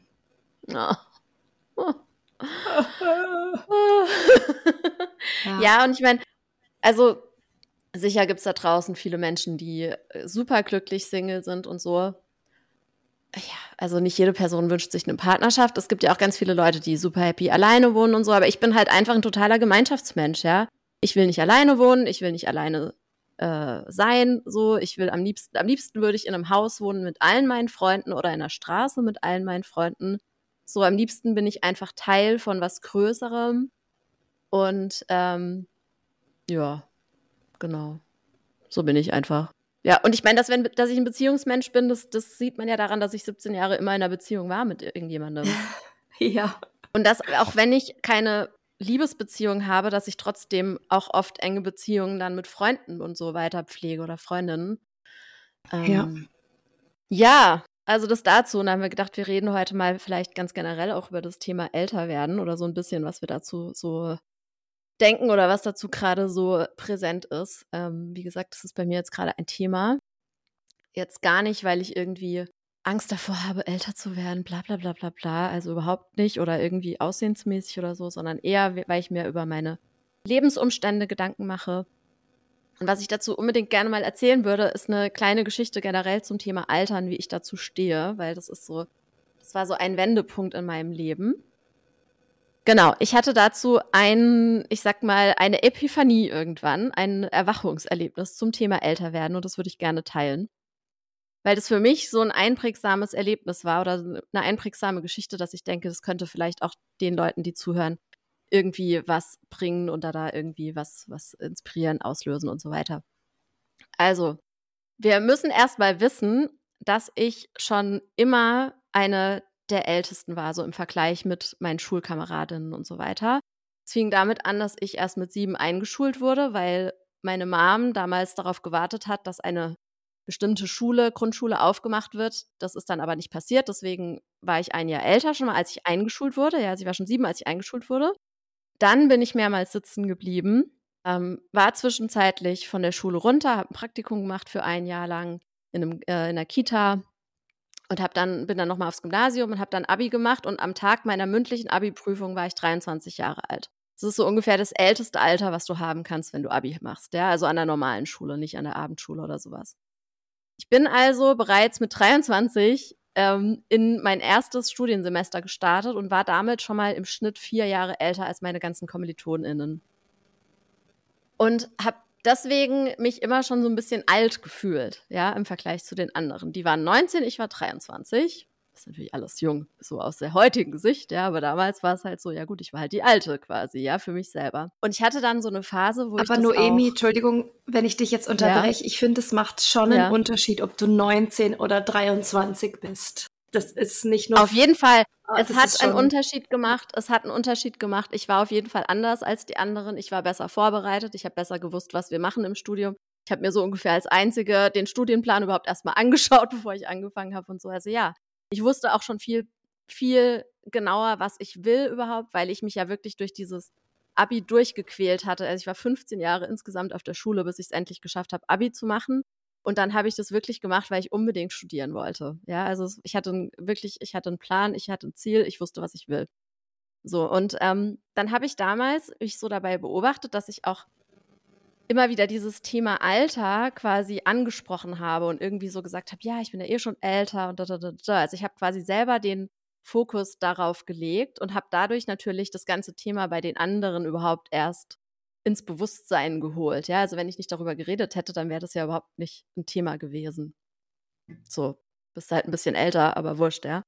Ja, und ich meine, also sicher gibt es da draußen viele Menschen, die super glücklich Single sind und so. Ja, also nicht jede Person wünscht sich eine Partnerschaft. Es gibt ja auch ganz viele Leute, die super happy alleine wohnen und so, aber ich bin halt einfach ein totaler Gemeinschaftsmensch, ja. Ich will nicht alleine wohnen, ich will nicht alleine sein, so. Ich will am liebsten würde ich in einem Haus wohnen mit allen meinen Freunden oder in einer Straße mit allen meinen Freunden. So, am liebsten bin ich einfach Teil von was Größerem und ja, genau. So bin ich einfach. Ja, und ich meine, dass ich ein Beziehungsmensch bin, das sieht man ja daran, dass ich 17 Jahre immer in einer Beziehung war mit irgendjemandem. Ja. Und dass, auch wenn ich keine Liebesbeziehung habe, dass ich trotzdem auch oft enge Beziehungen dann mit Freunden und so weiter pflege oder Freundinnen. Ja. Ja, also das dazu. Und dann haben wir gedacht, wir reden heute mal vielleicht ganz generell auch über das Thema älter werden oder so ein bisschen, was wir dazu so denken oder was dazu gerade so präsent ist. Wie gesagt, das ist bei mir jetzt gerade ein Thema. Jetzt gar nicht, weil ich irgendwie Angst davor habe, älter zu werden, bla bla bla bla bla. Also überhaupt nicht oder irgendwie aussehensmäßig oder so, sondern eher, weil ich mir über meine Lebensumstände Gedanken mache. Und was ich dazu unbedingt gerne mal erzählen würde, ist eine kleine Geschichte generell zum Thema Altern, wie ich dazu stehe, weil das war so ein Wendepunkt in meinem Leben. Genau, ich hatte dazu eine Epiphanie irgendwann, ein Erwachungserlebnis zum Thema älter werden und das würde ich gerne teilen. Weil das für mich so ein einprägsames Erlebnis war oder eine einprägsame Geschichte, dass ich denke, das könnte vielleicht auch den Leuten, die zuhören, irgendwie was bringen und da irgendwie was inspirieren, auslösen und so weiter. Also, wir müssen erst mal wissen, dass ich schon immer eine der Ältesten war, so im Vergleich mit meinen Schulkameradinnen und so weiter. Es fing damit an, dass ich erst mit 7 eingeschult wurde, weil meine Mom damals darauf gewartet hat, dass eine bestimmte Grundschule aufgemacht wird. Das ist dann aber nicht passiert, deswegen war ich ein Jahr älter schon mal, als ich eingeschult wurde. Ja, sie war schon 7, als ich eingeschult wurde. Dann bin ich mehrmals sitzen geblieben, war zwischenzeitlich von der Schule runter, habe ein Praktikum gemacht für ein Jahr lang in 'ner Kita und bin dann noch mal aufs Gymnasium und habe dann Abi gemacht und am Tag meiner mündlichen Abi-Prüfung war ich 23 Jahre alt. Das ist so ungefähr das älteste Alter, was du haben kannst, wenn du Abi machst, ja, also an der normalen Schule, nicht an der Abendschule oder so was. Ich bin also bereits mit 23 in mein erstes Studiensemester gestartet und war damit schon mal im Schnitt 4 Jahre älter als meine ganzen KommilitonInnen. Und habe deswegen mich immer schon so ein bisschen alt gefühlt, ja, im Vergleich zu den anderen. Die waren 19, ich war 23. Das ist natürlich alles jung, so aus der heutigen Sicht, ja, aber damals war es halt so, ja gut, ich war halt die Alte quasi, ja, für mich selber. Und ich hatte dann so eine Phase, wo ich Aber das Noemi, auch Entschuldigung, wenn ich dich jetzt ja, unterbreche, ich finde, es macht schon einen ja. Unterschied, ob du 19 oder 23 bist. Das ist nicht nur, Auf jeden Fall. Es das ist hat einen schon, Unterschied gemacht. Es hat einen Unterschied gemacht. Ich war auf jeden Fall anders als die anderen. Ich war besser vorbereitet. Ich habe besser gewusst, was wir machen im Studium. Ich habe mir so ungefähr als Einzige den Studienplan überhaupt erst mal angeschaut, bevor ich angefangen habe und so. Also ja, ich wusste auch schon viel, viel genauer, was ich will überhaupt, weil ich mich ja wirklich durch dieses Abi durchgequält hatte. Also ich war 15 Jahre insgesamt auf der Schule, bis ich es endlich geschafft habe, Abi zu machen. Und dann habe ich das wirklich gemacht, weil ich unbedingt studieren wollte. Ja, also ich hatte einen Plan, ich hatte ein Ziel, ich wusste, was ich will. So, und dann habe ich damals mich so dabei beobachtet, dass ich auch immer wieder dieses Thema Alter quasi angesprochen habe und irgendwie so gesagt habe, ja, ich bin ja eh schon älter und da, da, da, da. Also ich habe quasi selber den Fokus darauf gelegt und habe dadurch natürlich das ganze Thema bei den anderen überhaupt erst ins Bewusstsein geholt. Ja, also wenn ich nicht darüber geredet hätte, dann wäre das ja überhaupt nicht ein Thema gewesen. So, bist halt ein bisschen älter, aber wurscht, ja.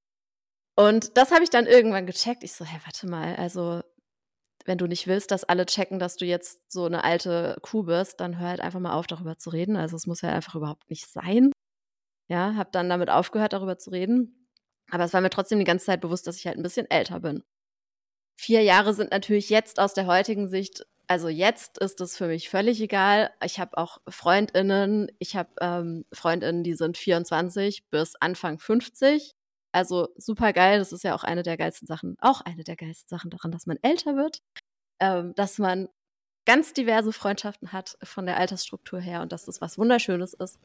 Und das habe ich dann irgendwann gecheckt. Ich so, hä, warte mal, also wenn du nicht willst, dass alle checken, dass du jetzt so eine alte Kuh bist, dann hör halt einfach mal auf, darüber zu reden. Also es muss ja einfach überhaupt nicht sein. Ja, habe dann damit aufgehört, darüber zu reden. Aber es war mir trotzdem die ganze Zeit bewusst, dass ich halt ein bisschen älter bin. 4 Jahre sind natürlich jetzt aus der heutigen Sicht, also jetzt ist es für mich völlig egal. Ich habe auch Freundinnen, Freundinnen, die sind 24 bis Anfang 50. Also super geil, das ist ja auch eine der geilsten Sachen daran, dass man älter wird, dass man ganz diverse Freundschaften hat von der Altersstruktur her und dass das was Wunderschönes ist.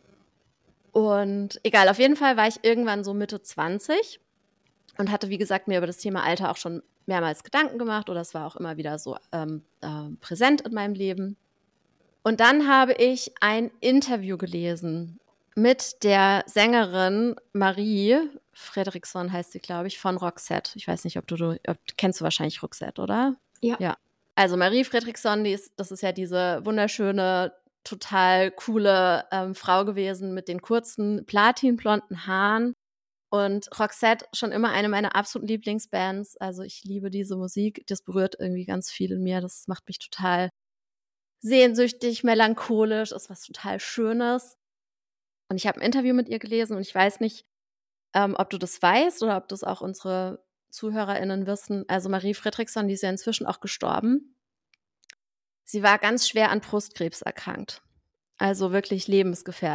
Und egal, auf jeden Fall war ich irgendwann so Mitte 20 und hatte, wie gesagt, mir über das Thema Alter auch schon mehrmals Gedanken gemacht oder es war auch immer wieder so präsent in meinem Leben. Und dann habe ich ein Interview gelesen mit der Sängerin Marie Fredriksson, heißt sie, glaube ich, von Roxette. Ich weiß nicht, kennst du wahrscheinlich Roxette, oder? ja. Ja. Also Marie Fredriksson, das ist ja diese wunderschöne, total coole Frau gewesen mit den kurzen platinblonden Haaren. Und Roxette schon immer eine meiner absoluten Lieblingsbands. Also ich liebe diese Musik. Das berührt irgendwie ganz viel in mir. Das macht mich total sehnsüchtig, melancholisch, ist was total Schönes. Und ich habe ein Interview mit ihr gelesen und ich weiß nicht, ob du das weißt oder ob das auch unsere ZuhörerInnen wissen. Also Marie Fredriksson, die ist ja inzwischen auch gestorben. Sie war ganz schwer an Brustkrebs erkrankt. Also wirklich lebensgefährlich.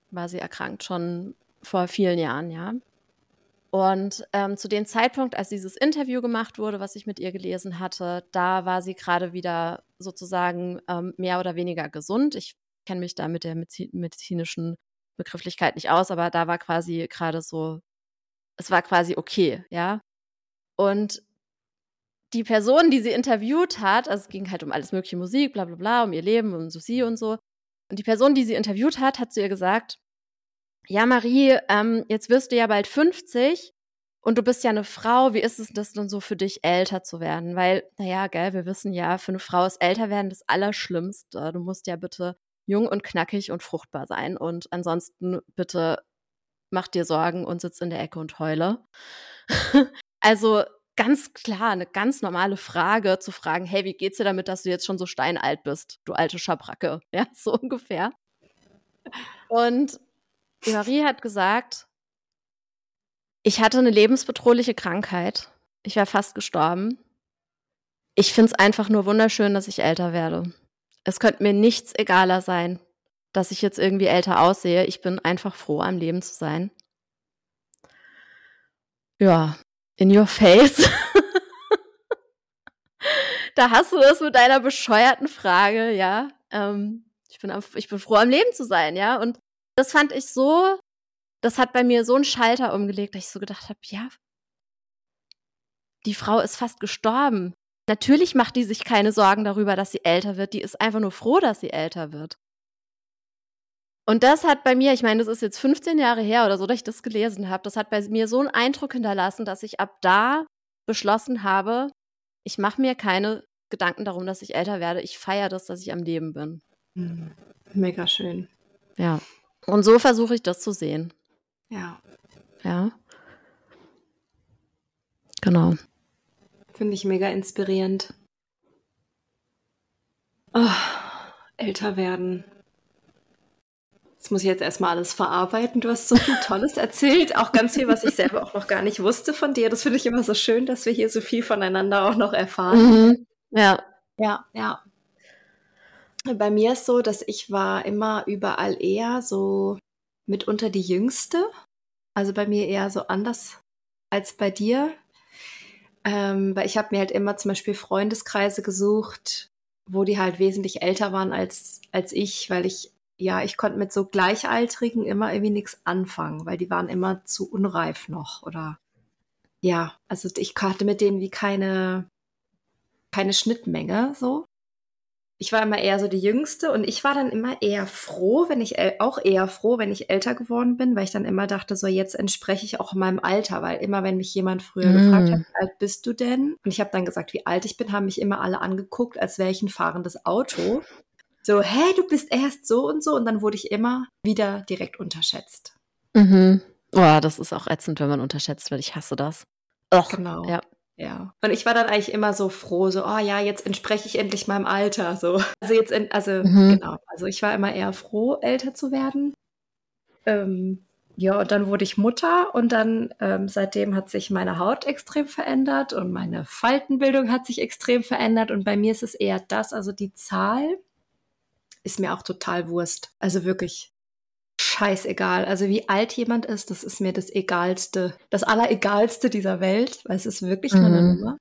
war sie erkrankt, schon vor vielen Jahren, ja. Und zu dem Zeitpunkt, als dieses Interview gemacht wurde, was ich mit ihr gelesen hatte, da war sie gerade wieder sozusagen mehr oder weniger gesund. Ich kenne mich da mit der medizinischen Begrifflichkeit nicht aus, aber da war quasi gerade so, es war quasi okay, ja. Und die Person, die sie interviewt hat, also es ging halt um alles mögliche Musik, bla bla bla, um ihr Leben, um sie und so. Und die Person, die sie interviewt hat zu ihr gesagt, ja Marie, jetzt wirst du ja bald 50 und du bist ja eine Frau, wie ist es das denn so für dich, älter zu werden? Weil, naja, gell, wir wissen ja, für eine Frau ist älter werden das Allerschlimmste. Du musst ja bitte jung und knackig und fruchtbar sein und ansonsten bitte mach dir Sorgen und sitz in der Ecke und heule. Also ganz klar, eine ganz normale Frage zu fragen, hey, wie geht's dir damit, dass du jetzt schon so steinalt bist, du alte Schabracke? Ja, so ungefähr. Und die Marie hat gesagt, ich hatte eine lebensbedrohliche Krankheit. Ich wäre fast gestorben. Ich finde es einfach nur wunderschön, dass ich älter werde. Es könnte mir nichts egaler sein, dass ich jetzt irgendwie älter aussehe. Ich bin einfach froh, am Leben zu sein. Ja, in your face. Da hast du das mit deiner bescheuerten Frage, ja. Ich bin froh, am Leben zu sein, ja. Und das fand ich so, das hat bei mir so einen Schalter umgelegt, dass ich so gedacht habe, ja, die Frau ist fast gestorben. Natürlich macht die sich keine Sorgen darüber, dass sie älter wird. Die ist einfach nur froh, dass sie älter wird. Und das hat bei mir, ich meine, das ist jetzt 15 Jahre her oder so, dass ich das gelesen habe, das hat bei mir so einen Eindruck hinterlassen, dass ich ab da beschlossen habe, ich mache mir keine Gedanken darum, dass ich älter werde. Ich feiere das, dass ich am Leben bin. Mega schön. Ja. Und so versuche ich das zu sehen. Ja. Ja. Genau. Finde ich mega inspirierend. Oh, älter werden. Das muss ich jetzt erstmal alles verarbeiten. Du hast so viel Tolles erzählt, auch ganz viel, was ich selber auch noch gar nicht wusste von dir. Das finde ich immer so schön, dass wir hier so viel voneinander auch noch erfahren. Mhm. Ja. Ja, ja. Bei mir ist so, dass ich war immer überall eher so mitunter die Jüngste. Also bei mir eher so anders als bei dir. Weil ich habe mir halt immer zum Beispiel Freundeskreise gesucht, wo die halt wesentlich älter waren als ich, weil ich konnte mit so Gleichaltrigen immer irgendwie nichts anfangen, weil die waren immer zu unreif noch oder ja, also ich hatte mit denen wie keine Schnittmenge so. Ich war immer eher so die Jüngste und ich war dann immer eher froh, wenn ich älter geworden bin, weil ich dann immer dachte, so jetzt entspreche ich auch meinem Alter, weil immer, wenn mich jemand früher gefragt hat, wie alt bist du denn? Und ich habe dann gesagt, wie alt ich bin, haben mich immer alle angeguckt, als wäre ich ein fahrendes Auto. So, hey, du bist erst so und so und dann wurde ich immer wieder direkt unterschätzt. Mhm. Oh, das ist auch ätzend, wenn man unterschätzt wird. Ich hasse das. Och, Genau. ja. Ja. Und ich war dann eigentlich immer so froh, so, oh ja, jetzt entspreche ich endlich meinem Alter, so. Genau. Also ich war immer eher froh, älter zu werden. Ja, und dann wurde ich Mutter und dann seitdem hat sich meine Haut extrem verändert und meine Faltenbildung hat sich extrem verändert und bei mir ist es eher das, also die Zahl ist mir auch total Wurst. Also wirklich scheißegal. Also wie alt jemand ist, das ist mir das Egalste, das Alleregalste dieser Welt, weil es ist wirklich nur eine Nummer.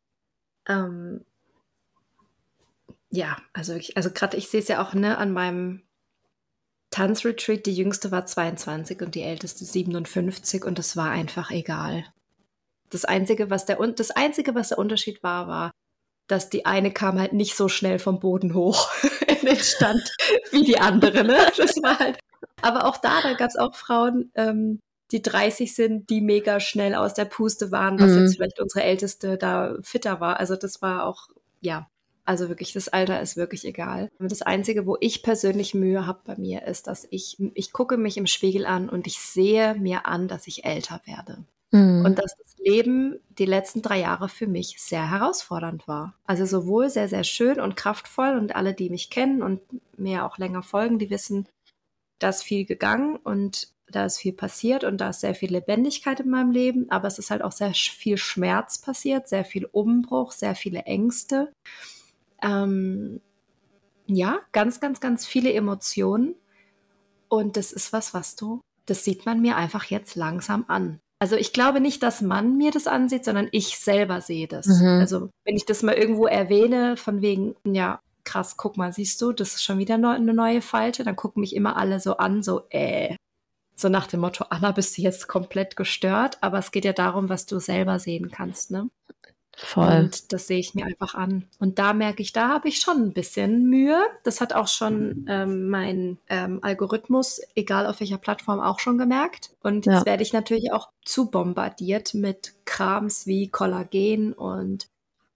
Ja, also wirklich, also gerade ich sehe es ja auch an meinem Tanzretreat, die jüngste war 22 und die älteste 57 und das war einfach egal. Das Einzige, was der Unterschied war, dass die eine kam halt nicht so schnell vom Boden hoch in den Stand wie die andere. Ne? Das war halt. Aber auch da gab es auch Frauen, die 30 sind, die mega schnell aus der Puste waren, was jetzt vielleicht unsere Älteste da fitter war. Also das war auch, ja, also wirklich, das Alter ist wirklich egal. Das Einzige, wo ich persönlich Mühe habe bei mir, ist, dass ich gucke mich im Spiegel an und ich sehe mir an, dass ich älter werde. Und dass das Leben die letzten 3 Jahre für mich sehr herausfordernd war. Also sowohl sehr, sehr schön und kraftvoll und alle, die mich kennen und mir auch länger folgen, die wissen, da ist viel gegangen und da ist viel passiert und da ist sehr viel Lebendigkeit in meinem Leben, aber es ist halt auch sehr viel Schmerz passiert, sehr viel Umbruch, sehr viele Ängste. Ja, ganz, ganz, ganz viele Emotionen. Und das ist was das sieht man mir einfach jetzt langsam an. Also ich glaube nicht, dass man mir das ansieht, sondern ich selber sehe das. Also wenn ich das mal irgendwo erwähne, von wegen, ja, krass, guck mal, siehst du, das ist schon wieder eine neue Falte, dann gucken mich immer alle so an, so nach dem Motto, Anna, bist du jetzt komplett gestört? Aber es geht ja darum, was du selber sehen kannst, ne? Voll. Und das sehe ich mir einfach an. Und da merke ich, da habe ich schon ein bisschen Mühe. Das hat auch schon mein Algorithmus, egal auf welcher Plattform, auch schon gemerkt. Und jetzt werde ich natürlich auch zu bombardiert mit Krams wie Kollagen und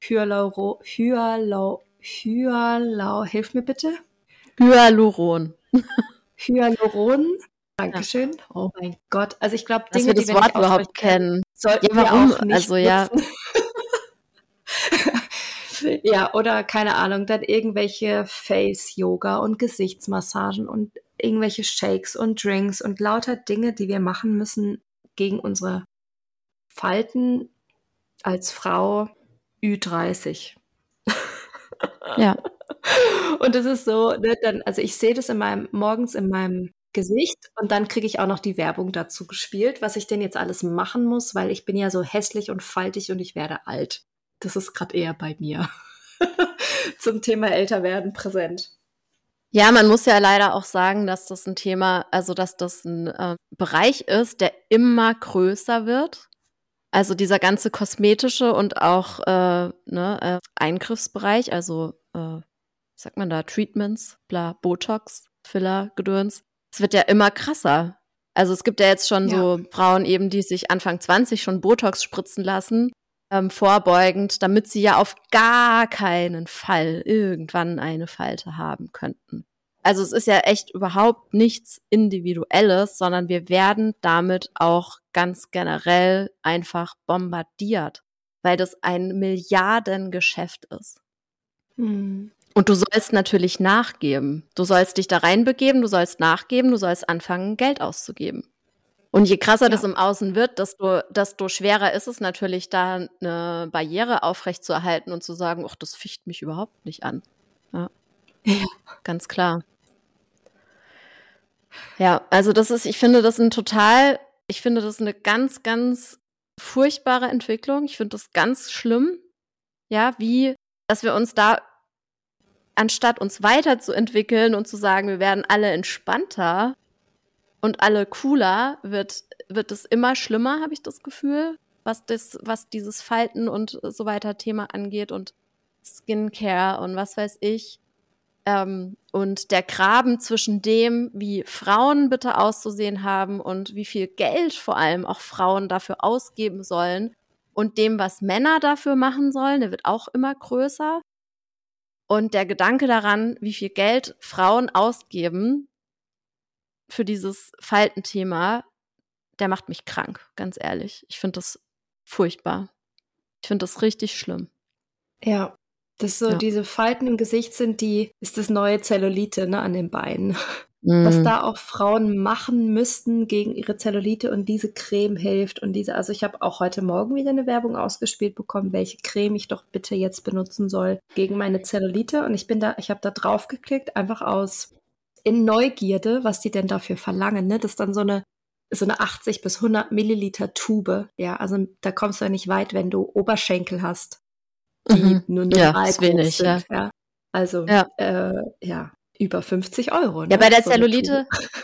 hilf mir bitte. Hyaluron. Hyaluron. Dankeschön. Ja. Oh mein Gott. Also ich glaube, Dinge, die wir nicht überhaupt kennen. Sollten wir auch nicht nutzen. Ja, oder keine Ahnung, dann irgendwelche Face-Yoga und Gesichtsmassagen und irgendwelche Shakes und Drinks und lauter Dinge, die wir machen müssen gegen unsere Falten als Frau Ü30. Ja. Und es ist so, ne, also ich sehe das morgens in meinem Gesicht und dann kriege ich auch noch die Werbung dazu gespielt, was ich denn jetzt alles machen muss, weil ich bin ja so hässlich und faltig und ich werde alt. Das ist gerade eher bei mir zum Thema Älterwerden präsent. Ja, man muss ja leider auch sagen, dass das ein Thema, also dass das ein Bereich ist, der immer größer wird. Also dieser ganze kosmetische und auch Eingriffsbereich, also sagt man da, Treatments, Botox, Filler, Gedöns. Es wird ja immer krasser. Also es gibt ja jetzt schon so Frauen eben, die sich Anfang 20 schon Botox spritzen lassen, vorbeugend, damit sie ja auf gar keinen Fall irgendwann eine Falte haben könnten. Also es ist ja echt überhaupt nichts Individuelles, sondern wir werden damit auch ganz generell einfach bombardiert, weil das ein Milliardengeschäft ist. Und du sollst natürlich nachgeben. Du sollst dich da reinbegeben, du sollst nachgeben, du sollst anfangen, Geld auszugeben. Und je krasser das im Außen wird, desto schwerer ist es natürlich, da eine Barriere aufrechtzuerhalten und zu sagen, ach, das ficht mich überhaupt nicht an. Ja. Ganz klar. Ja, also ich finde das eine ganz, ganz furchtbare Entwicklung. Ich finde das ganz schlimm, ja, dass wir uns da, anstatt uns weiterzuentwickeln und zu sagen, wir werden alle entspannter und alle cooler, wird es immer schlimmer, habe ich das Gefühl, was dieses Falten und so weiter Thema angeht und Skincare und was weiß ich. Und der Graben zwischen dem, wie Frauen bitte auszusehen haben und wie viel Geld vor allem auch Frauen dafür ausgeben sollen und dem, was Männer dafür machen sollen, der wird auch immer größer. Und der Gedanke daran, wie viel Geld Frauen ausgeben für dieses Faltenthema, der macht mich krank, ganz ehrlich. Ich finde das furchtbar. Ich finde das richtig schlimm. Ja, das so diese Falten im Gesicht ist das neue Zellulite, ne, an den Beinen. Was da auch Frauen machen müssten gegen ihre Zellulite und diese Creme hilft und also ich habe auch heute Morgen wieder eine Werbung ausgespielt bekommen, welche Creme ich doch bitte jetzt benutzen soll gegen meine Zellulite und ich habe da drauf geklickt, einfach in Neugierde, was die denn dafür verlangen, ne, das ist dann so eine 80 bis 100 Milliliter Tube, ja, also da kommst du ja nicht weit, wenn du Oberschenkel hast, die nur normal groß sind, ja. Also, über 50 €. Ne? Ja, bei der Zellulite.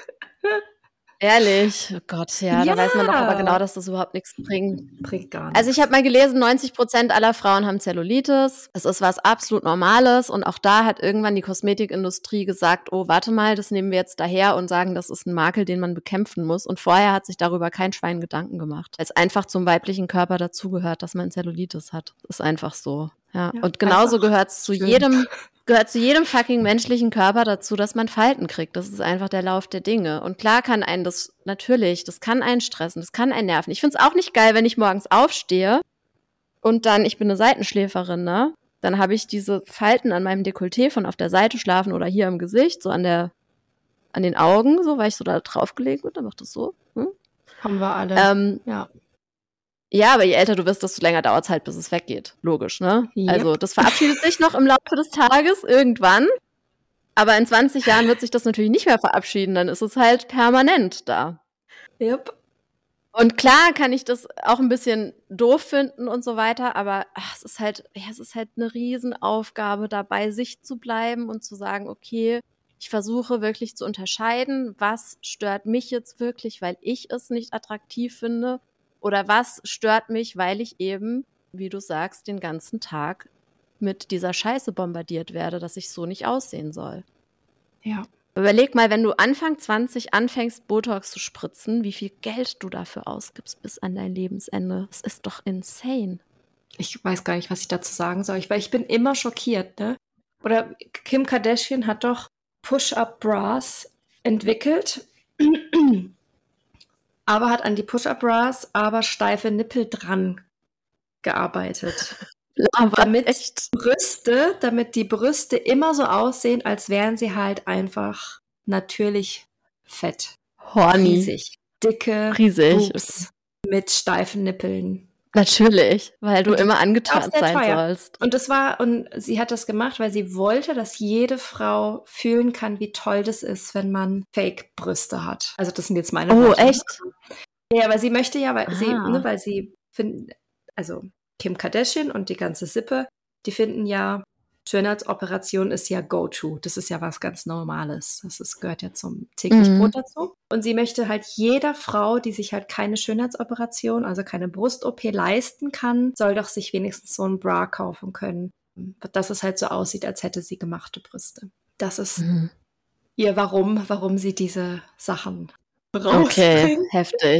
Ehrlich? Oh Gott, ja, da weiß man doch aber genau, dass das überhaupt nichts bringt. Bringt gar nichts. Also ich habe mal gelesen, 90% aller Frauen haben Zellulitis. Es ist was absolut Normales und auch da hat irgendwann die Kosmetikindustrie gesagt, oh, warte mal, das nehmen wir jetzt daher und sagen, das ist ein Makel, den man bekämpfen muss. Und vorher hat sich darüber kein Schwein Gedanken gemacht. Weil es einfach zum weiblichen Körper dazugehört, dass man Zellulitis hat. Ist einfach so. Ja. Und genauso gehört es zu jedem fucking menschlichen Körper dazu, dass man Falten kriegt. Das ist einfach der Lauf der Dinge. Und klar kann einen das kann einen stressen, das kann einen nerven. Ich find's auch nicht geil, wenn ich morgens aufstehe und dann, ich bin eine Seitenschläferin, ne? Dann habe ich diese Falten an meinem Dekolleté von auf der Seite schlafen oder hier im Gesicht, so an den Augen, so, weil ich so da draufgelegt wird, dann macht das so. Haben wir alle, ja. Ja, aber je älter du wirst, desto länger dauert es halt, bis es weggeht. Logisch, ne? Yep. Also das verabschiedet sich noch im Laufe des Tages irgendwann. Aber in 20 Jahren wird sich das natürlich nicht mehr verabschieden, dann ist es halt permanent da. Yep. Und klar kann ich das auch ein bisschen doof finden und so weiter, aber es ist halt eine Riesenaufgabe, da bei sich zu bleiben und zu sagen, okay, ich versuche wirklich zu unterscheiden, was stört mich jetzt wirklich, weil ich es nicht attraktiv finde, oder was stört mich, weil ich eben, wie du sagst, den ganzen Tag mit dieser Scheiße bombardiert werde, dass ich so nicht aussehen soll. Ja. Überleg mal, wenn du Anfang 20 anfängst, Botox zu spritzen, wie viel Geld du dafür ausgibst bis an dein Lebensende. Das ist doch insane. Ich weiß gar nicht, was ich dazu sagen soll, weil ich bin immer schockiert, ne? Oder Kim Kardashian hat doch Push-Up-Bras entwickelt, aber hat an die Push-Up-Bras aber steife Nippel dran gearbeitet. Aber damit echt. damit die Brüste immer so aussehen, als wären sie halt einfach natürlich fett. Horny. Riesig. Dicke Riesig. Boobs mit steifen Nippeln. Natürlich, weil du Und immer auch angetan sehr sein teuer. sollst. Und sie hat das gemacht, weil sie wollte, dass jede Frau fühlen kann, wie toll das ist, wenn man Fake-Brüste hat. Also das sind jetzt meine Worte. Oh, echt? Ja, aber sie möchte ja, weil Ah. sie finden, also Kim Kardashian und die ganze Sippe, die finden ja, Schönheitsoperation ist ja Go-To. Das ist ja was ganz Normales. Gehört ja zum täglichen Brot dazu. Und sie möchte halt jeder Frau, die sich halt keine Schönheitsoperation, also keine Brust-OP leisten kann, soll doch sich wenigstens so ein Bra kaufen können, dass es halt so aussieht, als hätte sie gemachte Brüste. Das ist ihr warum sie diese Sachen rausbringt. Okay, heftig.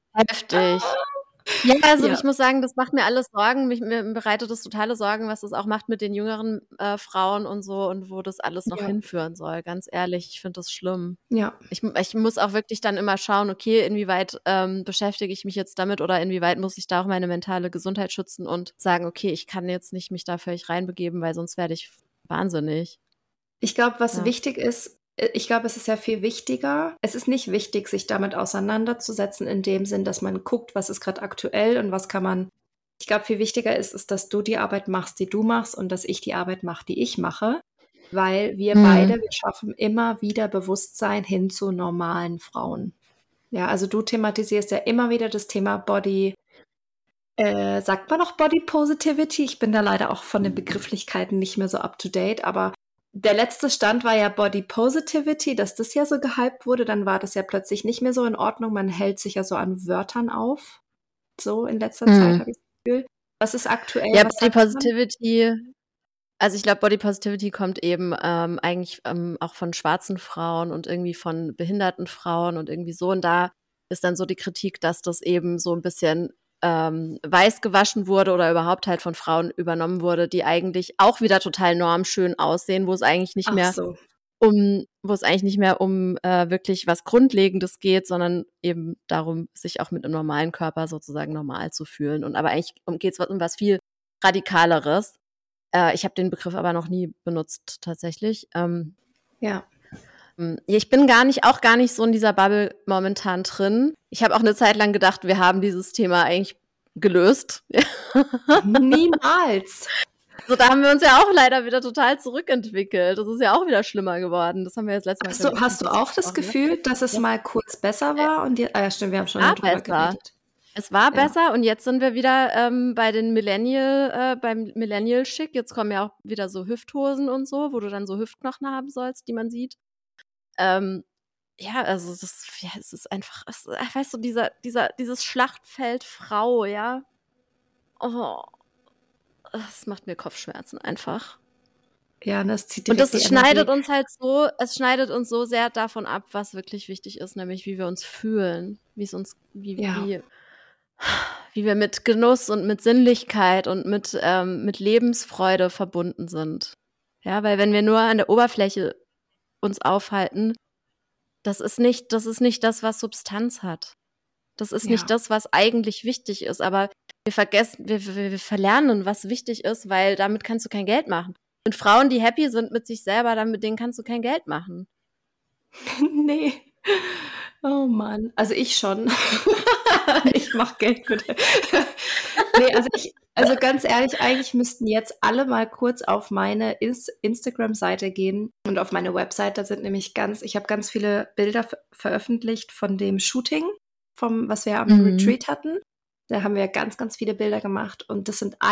Ja, also Ja. ich muss sagen, das macht mir alles Sorgen. Mir bereitet das totale Sorgen, was das auch macht mit den jüngeren Frauen und so und wo das alles noch hinführen soll. Ganz ehrlich, ich finde das schlimm. Ja. Ich muss auch wirklich dann immer schauen, okay, inwieweit beschäftige ich mich jetzt damit oder inwieweit muss ich da auch meine mentale Gesundheit schützen und sagen, okay, ich kann jetzt nicht mich da völlig reinbegeben, weil sonst werde ich wahnsinnig. Ich glaube, was wichtig ist, ich glaube, es ist ja viel wichtiger. Es ist nicht wichtig, sich damit auseinanderzusetzen in dem Sinn, dass man guckt, was ist gerade aktuell und was kann man. Ich glaube, viel wichtiger ist, dass du die Arbeit machst, die du machst und dass ich die Arbeit mache, die ich mache, weil wir beide, wir schaffen immer wieder Bewusstsein hin zu normalen Frauen. Ja, also du thematisierst ja immer wieder das Thema Body. Sagt man noch Body Positivity? Ich bin da leider auch von den Begrifflichkeiten nicht mehr so up to date, aber der letzte Stand war ja Body Positivity, dass das ja so gehypt wurde, dann war das ja plötzlich nicht mehr so in Ordnung. Man hält sich ja so an Wörtern auf. So in letzter Zeit habe ich das Gefühl. Was ist aktuell? Ja, was Body Positivity, also ich glaube, Body Positivity kommt eben eigentlich auch von schwarzen Frauen und irgendwie von behinderten Frauen und irgendwie so. Und da ist dann so die Kritik, dass das eben so ein bisschen weiß gewaschen wurde oder überhaupt halt von Frauen übernommen wurde, die eigentlich auch wieder total normschön aussehen, wo es eigentlich nicht mehr um wirklich was Grundlegendes geht, sondern eben darum, sich auch mit einem normalen Körper sozusagen normal zu fühlen. Und aber eigentlich geht es um was viel Radikaleres. Ich habe den Begriff aber noch nie benutzt tatsächlich. Ja. Ich bin auch gar nicht so in dieser Bubble momentan drin. Ich habe auch eine Zeit lang gedacht, wir haben dieses Thema eigentlich gelöst. Niemals. So, da haben wir uns ja auch leider wieder total zurückentwickelt. Das ist ja auch wieder schlimmer geworden. Das haben wir jetzt letztes Mal Hast du auch das Gefühl, dass es mal kurz besser war? Und ja, stimmt, wir haben schon drüber geredet. Es war besser und jetzt sind wir wieder beim Millennial-Schick. Jetzt kommen ja auch wieder so Hüfthosen und so, wo du dann so Hüftknochen haben sollst, die man sieht. Ja, also es ist einfach, weißt du, dieses Schlachtfeld Frau, ja. Oh, das macht mir Kopfschmerzen einfach. Ja, das zieht und das schneidet uns halt so, es schneidet uns so sehr davon ab, was wirklich wichtig ist, nämlich wie wir uns fühlen, wie wir mit Genuss und mit Sinnlichkeit und mit Lebensfreude verbunden sind. Ja, weil wenn wir nur an der Oberfläche uns aufhalten, das ist nicht das, was Substanz hat. Das ist nicht das, was eigentlich wichtig ist. Aber wir verlernen, was wichtig ist, weil damit kannst du kein Geld machen. Und Frauen, die happy sind mit sich selber, mit denen kannst du kein Geld machen. Nee. Oh Mann, also ich schon. Ich mache Geld mit. Nee, also ganz ehrlich, eigentlich müssten jetzt alle mal kurz auf meine Instagram-Seite gehen und auf meine Website. Da sind nämlich ich habe ganz viele Bilder veröffentlicht von dem Shooting, was wir am Retreat hatten. Da haben wir ganz, ganz viele Bilder gemacht und das sind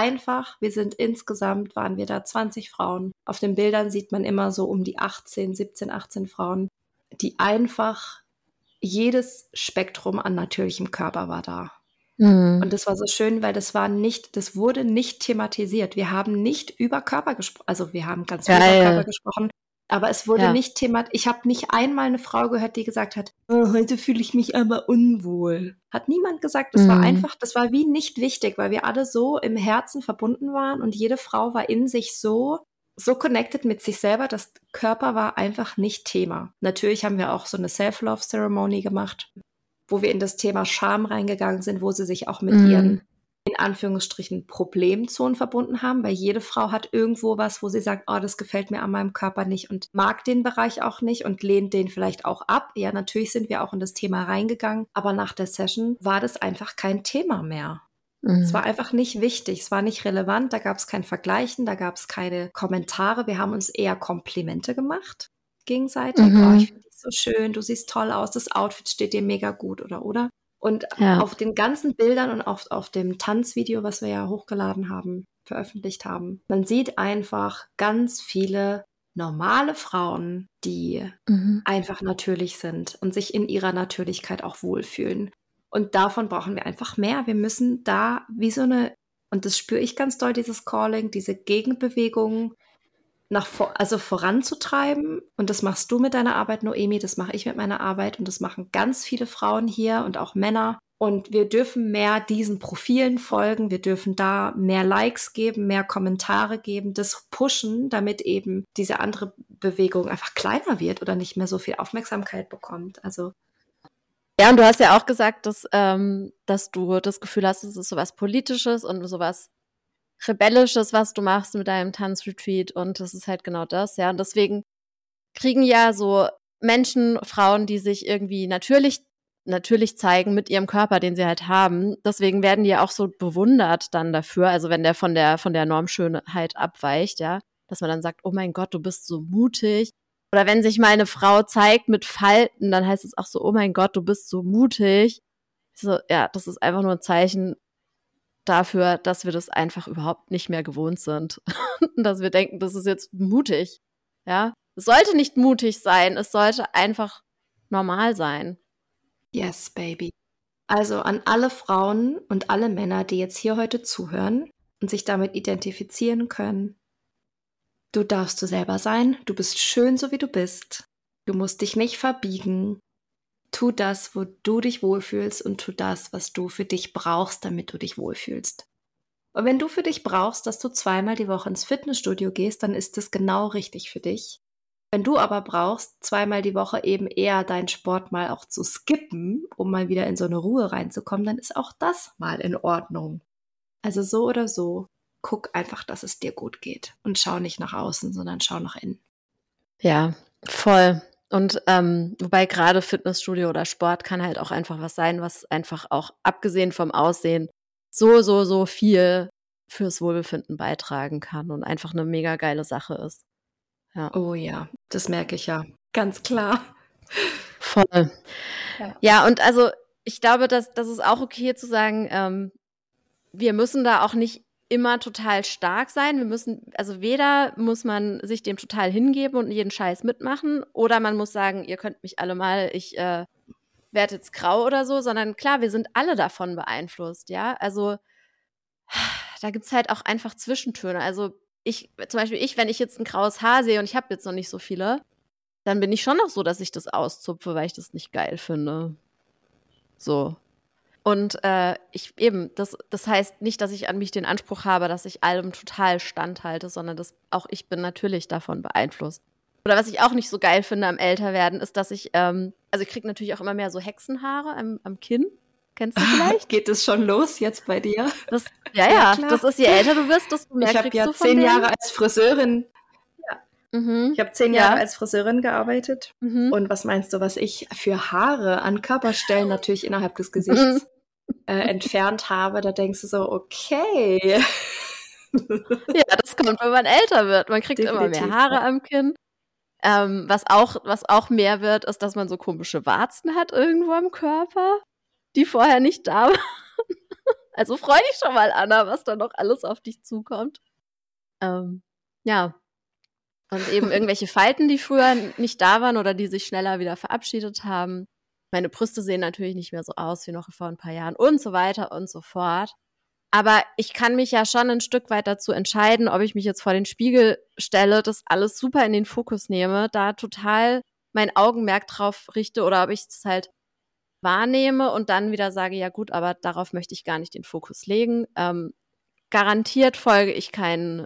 waren wir da 20 Frauen. Auf den Bildern sieht man immer so um die 17, 18 Frauen, die einfach jedes Spektrum an natürlichem Körper war da. Und das war so schön, weil das wurde nicht thematisiert. Wir haben nicht über Körper gesprochen, also wir haben ganz viel über Körper gesprochen, aber es wurde nicht thematisiert. Ich habe nicht einmal eine Frau gehört, die gesagt hat, oh, heute fühle ich mich aber unwohl. Hat niemand gesagt. Das war wie nicht wichtig, weil wir alle so im Herzen verbunden waren und jede Frau war in sich so connected mit sich selber, dass Körper war einfach nicht Thema. Natürlich haben wir auch so eine Self-Love-Ceremony gemacht, wo wir in das Thema Scham reingegangen sind, wo sie sich auch mit ihren, in Anführungsstrichen, Problemzonen verbunden haben, weil jede Frau hat irgendwo was, wo sie sagt, oh, das gefällt mir an meinem Körper nicht und mag den Bereich auch nicht und lehnt den vielleicht auch ab. Ja, natürlich sind wir auch in das Thema reingegangen, aber nach der Session war das einfach kein Thema mehr. Es war einfach nicht wichtig, es war nicht relevant, da gab es kein Vergleichen, da gab es keine Kommentare, wir haben uns eher Komplimente gemacht, gegenseitig. Oh, ich finde dich so schön, du siehst toll aus, das Outfit steht dir mega gut, oder? Und auf den ganzen Bildern und auf dem Tanzvideo, was wir ja hochgeladen haben, veröffentlicht haben, man sieht einfach ganz viele normale Frauen, die einfach natürlich sind und sich in ihrer Natürlichkeit auch wohlfühlen. Und davon brauchen wir einfach mehr. Wir müssen da und das spüre ich ganz doll, dieses Calling, diese Gegenbewegung voranzutreiben. Und das machst du mit deiner Arbeit, Noemi, das mache ich mit meiner Arbeit und das machen ganz viele Frauen hier und auch Männer. Und wir dürfen mehr diesen Profilen folgen, wir dürfen da mehr Likes geben, mehr Kommentare geben, das pushen, damit eben diese andere Bewegung einfach kleiner wird oder nicht mehr so viel Aufmerksamkeit bekommt. Also ja, und du hast ja auch gesagt, dass du das Gefühl hast, es ist sowas Politisches und sowas Rebellisches, was du machst mit deinem Tanzretreat. Und das ist halt genau das, ja. Und deswegen kriegen ja so Menschen, Frauen, die sich irgendwie natürlich zeigen mit ihrem Körper, den sie halt haben. Deswegen werden die ja auch so bewundert dann dafür. Also wenn der von der Normschönheit abweicht, ja, dass man dann sagt, oh mein Gott, du bist so mutig. Oder wenn sich mal eine Frau zeigt mit Falten, dann heißt es auch so, oh mein Gott, du bist so mutig. So, ja, das ist einfach nur ein Zeichen dafür, dass wir das einfach überhaupt nicht mehr gewohnt sind. Und dass wir denken, das ist jetzt mutig. Ja, es sollte nicht mutig sein, es sollte einfach normal sein. Yes, baby. Also an alle Frauen und alle Männer, die jetzt hier heute zuhören und sich damit identifizieren können. Du darfst du selber sein, du bist schön, so wie du bist. Du musst dich nicht verbiegen. Tu das, wo du dich wohlfühlst und tu das, was du für dich brauchst, damit du dich wohlfühlst. Und wenn du für dich brauchst, dass du 2-mal die Woche ins Fitnessstudio gehst, dann ist das genau richtig für dich. Wenn du aber brauchst, 2-mal die Woche eben eher deinen Sport mal auch zu skippen, um mal wieder in so eine Ruhe reinzukommen, dann ist auch das mal in Ordnung. Also so oder so, guck einfach, dass es dir gut geht und schau nicht nach außen, sondern schau nach innen. Ja, voll. Und wobei gerade Fitnessstudio oder Sport kann halt auch einfach was sein, was einfach auch abgesehen vom Aussehen so viel fürs Wohlbefinden beitragen kann und einfach eine mega geile Sache ist. Ja. Oh ja, das merke ich ja. Ganz klar. Voll. Ja, und also ich glaube, das ist auch okay zu sagen, wir müssen da auch nicht immer total stark sein. Weder muss man sich dem total hingeben und jeden Scheiß mitmachen, oder man muss sagen, ihr könnt mich alle mal, ich werde jetzt grau oder so, sondern klar, wir sind alle davon beeinflusst, ja. Also da gibt's halt auch einfach Zwischentöne. Also zum Beispiel wenn ich jetzt ein graues Haar sehe und ich habe jetzt noch nicht so viele, dann bin ich schon noch so, dass ich das auszupfe, weil ich das nicht geil finde. So. Und das heißt nicht, dass ich an mich den Anspruch habe, dass ich allem total standhalte, sondern auch ich bin natürlich davon beeinflusst. Oder was ich auch nicht so geil finde am Älterwerden, ist, dass ich kriege natürlich auch immer mehr so Hexenhaare am Kinn. Kennst du vielleicht? Geht es schon los jetzt bei dir? Ja, das ist, je älter du wirst, desto mehr kriegst du von Ich habe ja 10 Jahre als Friseurin Mhm. Ich habe 10 Jahre Ja. als Friseurin gearbeitet. Mhm. Und was meinst du, was ich für Haare an Körperstellen natürlich innerhalb des Gesichts entfernt habe? Da denkst du so, okay. Ja, das kommt, wenn man älter wird. Man kriegt immer mehr Definitiv, Haare ja. am Kinn. Was auch mehr wird, ist, dass man so komische Warzen hat irgendwo am Körper, die vorher nicht da waren. Also freu dich schon mal, Anna, was da noch alles auf dich zukommt. Ja. Und eben irgendwelche Falten, die früher nicht da waren oder die sich schneller wieder verabschiedet haben. Meine Brüste sehen natürlich nicht mehr so aus wie noch vor ein paar Jahren und so weiter und so fort. Aber ich kann mich ja schon ein Stück weit dazu entscheiden, ob ich mich jetzt vor den Spiegel stelle, das alles super in den Fokus nehme, da total mein Augenmerk drauf richte oder ob ich es halt wahrnehme und dann wieder sage, ja gut, aber darauf möchte ich gar nicht den Fokus legen. Garantiert folge ich keinen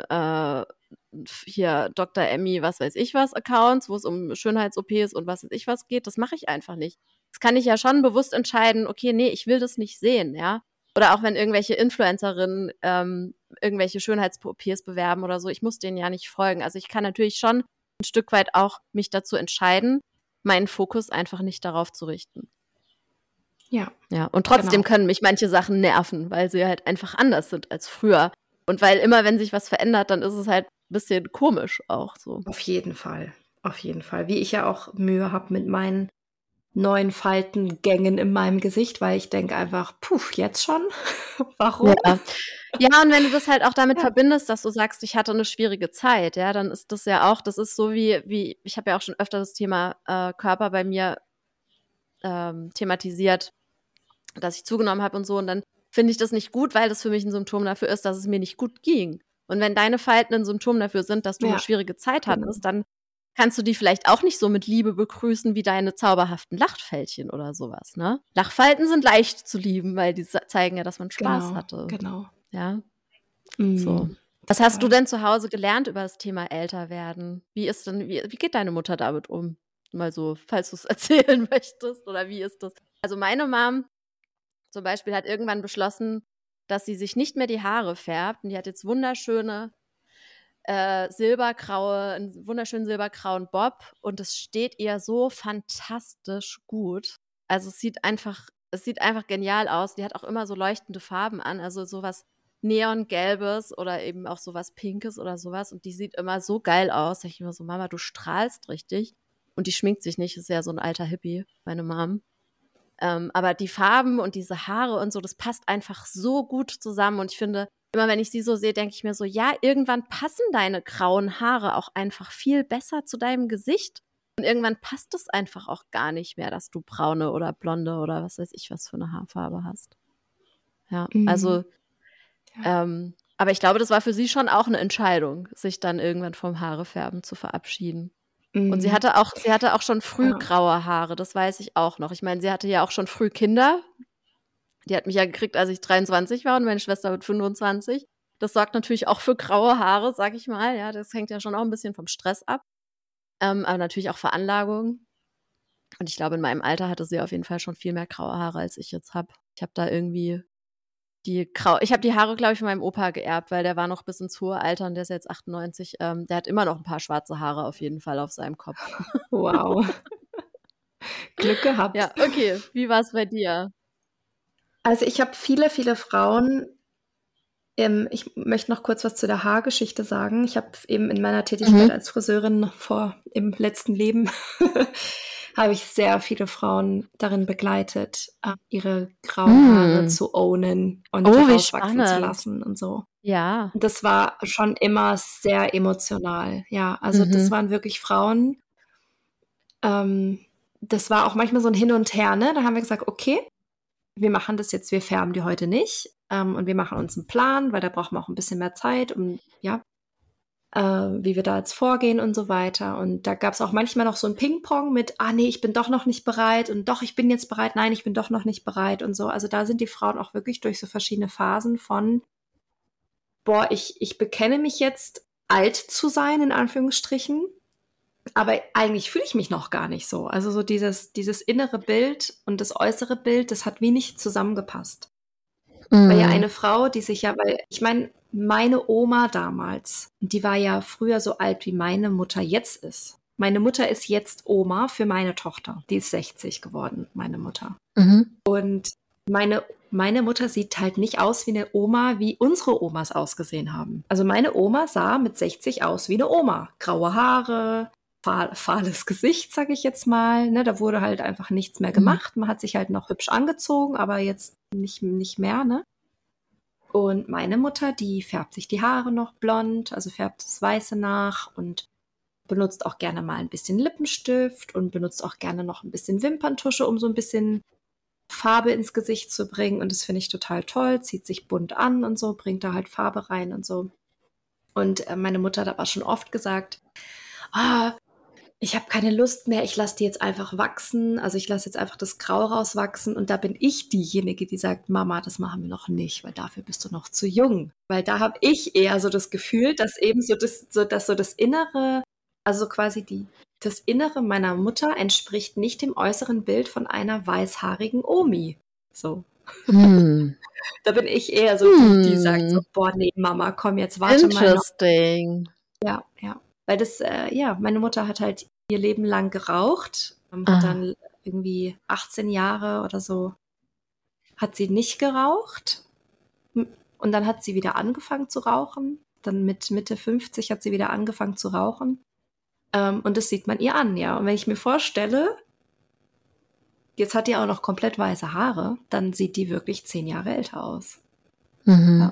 hier Dr. Emmy, was weiß ich was, Accounts, wo es um Schönheits-OPs und was weiß ich was geht. Das mache ich einfach nicht. Das kann ich ja schon bewusst entscheiden, okay, nee, ich will das nicht sehen, ja. Oder auch wenn irgendwelche Influencerinnen irgendwelche Schönheits-OPs bewerben oder so, ich muss denen ja nicht folgen. Also ich kann natürlich schon ein Stück weit auch mich dazu entscheiden, meinen Fokus einfach nicht darauf zu richten. Ja. Ja, und trotzdem können mich manche Sachen nerven, weil sie halt einfach anders sind als früher. Und weil immer, wenn sich was verändert, dann ist es halt ein bisschen komisch auch so. Auf jeden Fall. Auf jeden Fall. Wie ich ja auch Mühe habe mit meinen neuen Faltengängen in meinem Gesicht, weil ich denke einfach, jetzt schon? Warum? Ja, und wenn du das halt auch damit verbindest, dass du sagst, ich hatte eine schwierige Zeit, ja, dann ist das ja auch, das ist so wie ich habe ja auch schon öfter das Thema Körper bei mir thematisiert, dass ich zugenommen habe und so. Und dann finde ich das nicht gut, weil das für mich ein Symptom dafür ist, dass es mir nicht gut ging. Und wenn deine Falten ein Symptom dafür sind, dass du eine schwierige Zeit hattest, dann kannst du die vielleicht auch nicht so mit Liebe begrüßen wie deine zauberhaften Lachfältchen oder sowas, ne? Lachfalten sind leicht zu lieben, weil die zeigen ja, dass man Spaß hatte. Genau. Ja. So. Was hast du denn zu Hause gelernt über das Thema Älterwerden? Wie geht deine Mutter damit um? Mal so, falls du es erzählen möchtest, oder wie ist das? Also meine Mom zum Beispiel hat irgendwann beschlossen, dass sie sich nicht mehr die Haare färbt. Und die hat jetzt wunderschönen silbergrauen Bob. Und es steht ihr so fantastisch gut. Also es sieht einfach genial aus. Die hat auch immer so leuchtende Farben an, also sowas Neongelbes oder eben auch sowas Pinkes oder sowas. Und die sieht immer so geil aus. Da ich immer so, Mama, du strahlst richtig. Und die schminkt sich nicht, ist ja so ein alter Hippie, meine Mom. Aber die Farben und diese Haare und so, das passt einfach so gut zusammen. Und ich finde, immer wenn ich sie so sehe, denke ich mir so, ja, irgendwann passen deine grauen Haare auch einfach viel besser zu deinem Gesicht. Und irgendwann passt es einfach auch gar nicht mehr, dass du braune oder blonde oder was weiß ich was für eine Haarfarbe hast. Ja, also, aber ich glaube, das war für sie schon auch eine Entscheidung, sich dann irgendwann vom Haarefärben zu verabschieden. Und sie hatte auch schon früh graue Haare, das weiß ich auch noch. Ich meine, sie hatte ja auch schon früh Kinder. Die hat mich ja gekriegt, als ich 23 war und meine Schwester mit 25. Das sorgt natürlich auch für graue Haare, sag ich mal. Ja, das hängt ja schon auch ein bisschen vom Stress ab. Aber natürlich auch Veranlagung. Und ich glaube, in meinem Alter hatte sie auf jeden Fall schon viel mehr graue Haare, als ich jetzt habe. Ich habe da irgendwie ich habe die Haare, glaube ich, von meinem Opa geerbt, weil der war noch bis ins hohe Alter und der ist jetzt 98. Der hat immer noch ein paar schwarze Haare auf jeden Fall auf seinem Kopf. Wow. Glück gehabt. Ja, okay. Wie war es bei dir? Also ich habe viele, viele Frauen. Ich möchte noch kurz was zu der Haargeschichte sagen. Ich habe eben in meiner Tätigkeit als Friseurin im letzten Leben habe ich sehr viele Frauen darin begleitet, ihre grauen Haare zu ownen und die rauswachsen zu lassen und so. Ja. Und das war schon immer sehr emotional. Ja, also das waren wirklich Frauen. Das war auch manchmal so ein Hin und Her, ne? Da haben wir gesagt, okay, wir machen das jetzt, wir färben die heute nicht. Und wir machen uns einen Plan, weil da brauchen wir auch ein bisschen mehr Zeit, wie wir da jetzt vorgehen und so weiter. Und da gab es auch manchmal noch so ein Ping-Pong mit, nee, ich bin doch noch nicht bereit und doch, ich bin jetzt bereit, nein, ich bin doch noch nicht bereit und so. Also da sind die Frauen auch wirklich durch so verschiedene Phasen von, ich bekenne mich jetzt, alt zu sein, in Anführungsstrichen, aber eigentlich fühle ich mich noch gar nicht so. Also so dieses innere Bild und das äußere Bild, das hat wie nicht zusammengepasst. Weil ja eine Frau, die sich ja, weil ich meine, meine Oma damals, die war ja früher so alt, wie meine Mutter jetzt ist. Meine Mutter ist jetzt Oma für meine Tochter. Die ist 60 geworden, meine Mutter. Und meine Mutter sieht halt nicht aus wie eine Oma, wie unsere Omas ausgesehen haben. Also meine Oma sah mit 60 aus wie eine Oma. Graue Haare, fahles Gesicht, sage ich jetzt mal. Ne, da wurde halt einfach nichts mehr gemacht. Man hat sich halt noch hübsch angezogen, aber jetzt nicht mehr. Ne? Und meine Mutter, die färbt sich die Haare noch blond, also färbt das Weiße nach und benutzt auch gerne mal ein bisschen Lippenstift und benutzt auch gerne noch ein bisschen Wimperntusche, um so ein bisschen Farbe ins Gesicht zu bringen. Und das finde ich total toll. Zieht sich bunt an und so, bringt da halt Farbe rein und so. Und meine Mutter hat aber schon oft gesagt, ich habe keine Lust mehr, ich lasse die jetzt einfach wachsen. Also ich lasse jetzt einfach das Grau rauswachsen. Und da bin ich diejenige, die sagt, Mama, das machen wir noch nicht, weil dafür bist du noch zu jung. Weil da habe ich eher so das Gefühl, dass eben dass das Innere, also quasi das Innere meiner Mutter entspricht nicht dem äußeren Bild von einer weißhaarigen Omi. So. Da bin ich eher so die sagt so, boah, nee, Mama, komm, jetzt warte mal noch. Interesting. Ja. Weil das, meine Mutter hat halt ihr Leben lang geraucht, hat dann irgendwie 18 Jahre oder so, hat sie nicht geraucht. Und dann hat sie wieder angefangen zu rauchen. Dann mit Mitte 50 hat sie wieder angefangen zu rauchen. Und das sieht man ihr an, ja. Und wenn ich mir vorstelle, jetzt hat die auch noch komplett weiße Haare, dann sieht die wirklich 10 Jahre älter aus. Ja,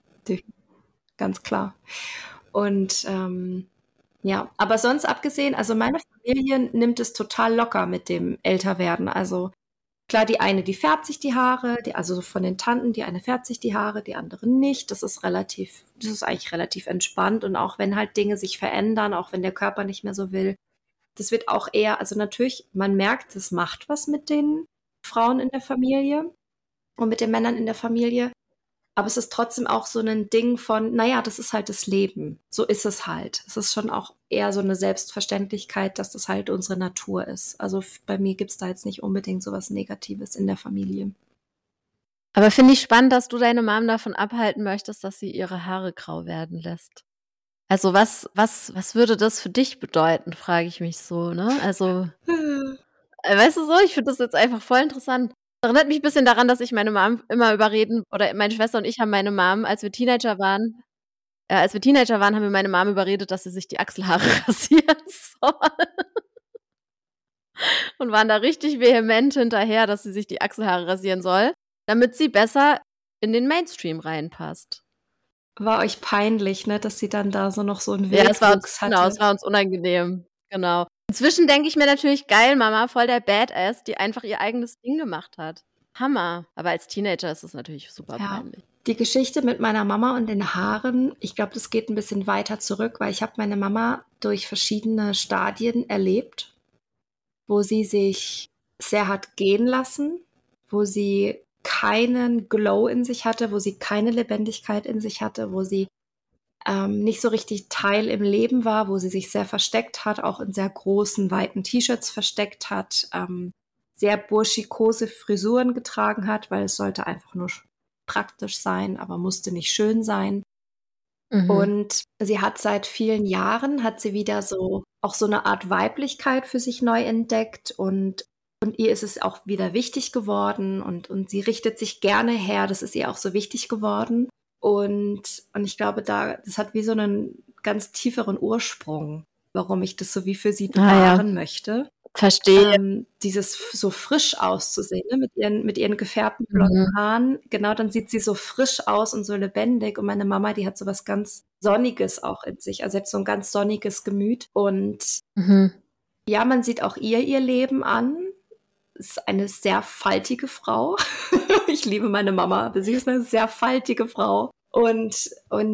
ganz klar. Und ja, aber sonst abgesehen, also meine Familie nimmt es total locker mit dem Älterwerden. Also klar, die eine, die färbt sich die Haare, also von den Tanten, die eine färbt sich die Haare, die andere nicht. Das ist eigentlich relativ entspannt. Und auch wenn halt Dinge sich verändern, auch wenn der Körper nicht mehr so will, das wird auch eher, also natürlich, man merkt, es macht was mit den Frauen in der Familie und mit den Männern in der Familie. Aber es ist trotzdem auch so ein Ding von, naja, das ist halt das Leben. So ist es halt. Es ist schon auch eher so eine Selbstverständlichkeit, dass das halt unsere Natur ist. Also bei mir gibt es da jetzt nicht unbedingt so was Negatives in der Familie. Aber finde ich spannend, dass du deine Mom davon abhalten möchtest, dass sie ihre Haare grau werden lässt. Also was würde das für dich bedeuten, frage ich mich so, ne? Also, weißt du so, ich finde das jetzt einfach voll interessant. Erinnert mich ein bisschen daran, dass ich meine Mom immer überreden oder meine Schwester und ich haben meine Mom, als wir Teenager waren, haben wir meine Mom überredet, dass sie sich die Achselhaare rasieren soll. Und waren da richtig vehement hinterher, dass sie sich die Achselhaare rasieren soll, damit sie besser in den Mainstream reinpasst. War euch peinlich, ne, dass sie dann da so noch so einen Ja, Wildwuchs hatte? Genau, es war uns unangenehm. Genau. Inzwischen denke ich mir natürlich, geil, Mama, voll der Badass, die einfach ihr eigenes Ding gemacht hat. Hammer. Aber als Teenager ist es natürlich super peinlich. Die Geschichte mit meiner Mama und den Haaren, ich glaube, das geht ein bisschen weiter zurück, weil ich habe meine Mama durch verschiedene Stadien erlebt, wo sie sich sehr hat gehen lassen, wo sie keinen Glow in sich hatte, wo sie keine Lebendigkeit in sich hatte, wo sie nicht so richtig Teil im Leben war, wo sie sich sehr versteckt hat, auch in sehr großen, weiten T-Shirts versteckt hat, sehr burschikose Frisuren getragen hat, weil es sollte einfach nur praktisch sein, aber musste nicht schön sein. Und sie hat seit vielen Jahren, hat sie wieder so auch so eine Art Weiblichkeit für sich neu entdeckt und ihr ist es auch wieder wichtig geworden und sie richtet sich gerne her, das ist ihr auch so wichtig geworden. Und ich glaube, das hat wie so einen ganz tieferen Ursprung, warum ich das so wie für sie bewahren möchte. Verstehe. Dieses so frisch auszusehen, ne? mit ihren gefärbten blonden Haaren. Genau, dann sieht sie so frisch aus und so lebendig. Und meine Mama, die hat so was ganz Sonniges auch in sich. Also sie hat so ein ganz sonniges Gemüt. Und ja, man sieht auch ihr Leben an. Ist eine sehr faltige Frau. Ich liebe meine Mama, aber sie ist eine sehr faltige Frau. Und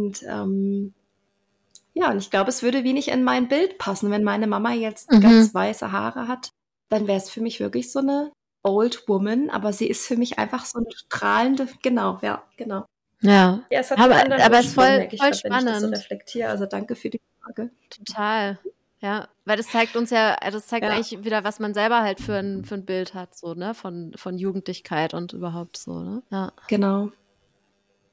ja, und ich glaube, es würde wie nicht in mein Bild passen. Wenn meine Mama jetzt ganz weiße Haare hat, dann wäre es für mich wirklich so eine Old Woman, aber sie ist für mich einfach so eine strahlende, genau. Ja, es hat aber es ist voll spannend, wenn ich das so spannend. reflektiere. Also danke für die Frage. Total. Ja, weil das zeigt uns eigentlich wieder, was man selber halt für ein Bild hat, so, ne, von Jugendlichkeit und überhaupt so, ne? Ja. Genau.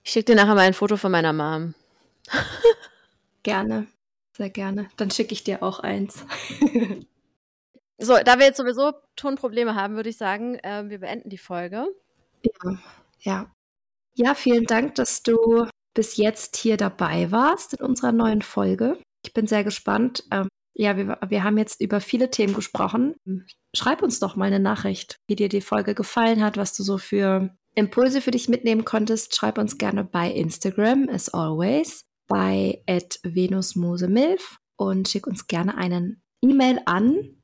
Ich schicke dir nachher mal ein Foto von meiner Mom. Gerne, sehr gerne. Dann schicke ich dir auch eins. So, da wir jetzt sowieso Tonprobleme haben, würde ich sagen, wir beenden die Folge. Ja. Ja, vielen Dank, dass du bis jetzt hier dabei warst in unserer neuen Folge. Ich bin sehr gespannt. Ja, wir haben jetzt über viele Themen gesprochen. Schreib uns doch mal eine Nachricht, wie dir die Folge gefallen hat, was du so für Impulse für dich mitnehmen konntest. Schreib uns gerne bei Instagram, as always, bei @venusmosemilf und schick uns gerne einen E-Mail an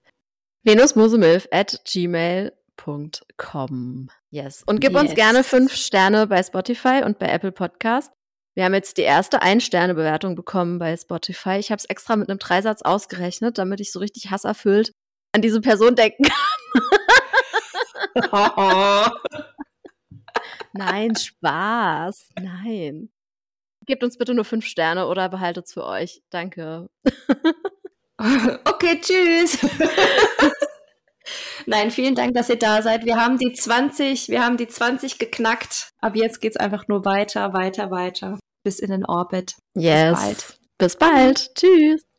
venusmosemilf@gmail.com. Yes. Und gib uns gerne 5 Sterne bei Spotify und bei Apple Podcast. Wir haben jetzt die erste 1-Sterne-Bewertung bekommen bei Spotify. Ich habe es extra mit einem Dreisatz ausgerechnet, damit ich so richtig hasserfüllt an diese Person denken kann. Nein, Spaß. Nein. Gebt uns bitte nur 5 Sterne oder behaltet es für euch. Danke. Okay, tschüss. Nein, vielen Dank, dass ihr da seid. Wir haben die 20 geknackt. Ab jetzt geht's einfach nur weiter bis in den Orbit. Yes. Bis bald. Tschüss.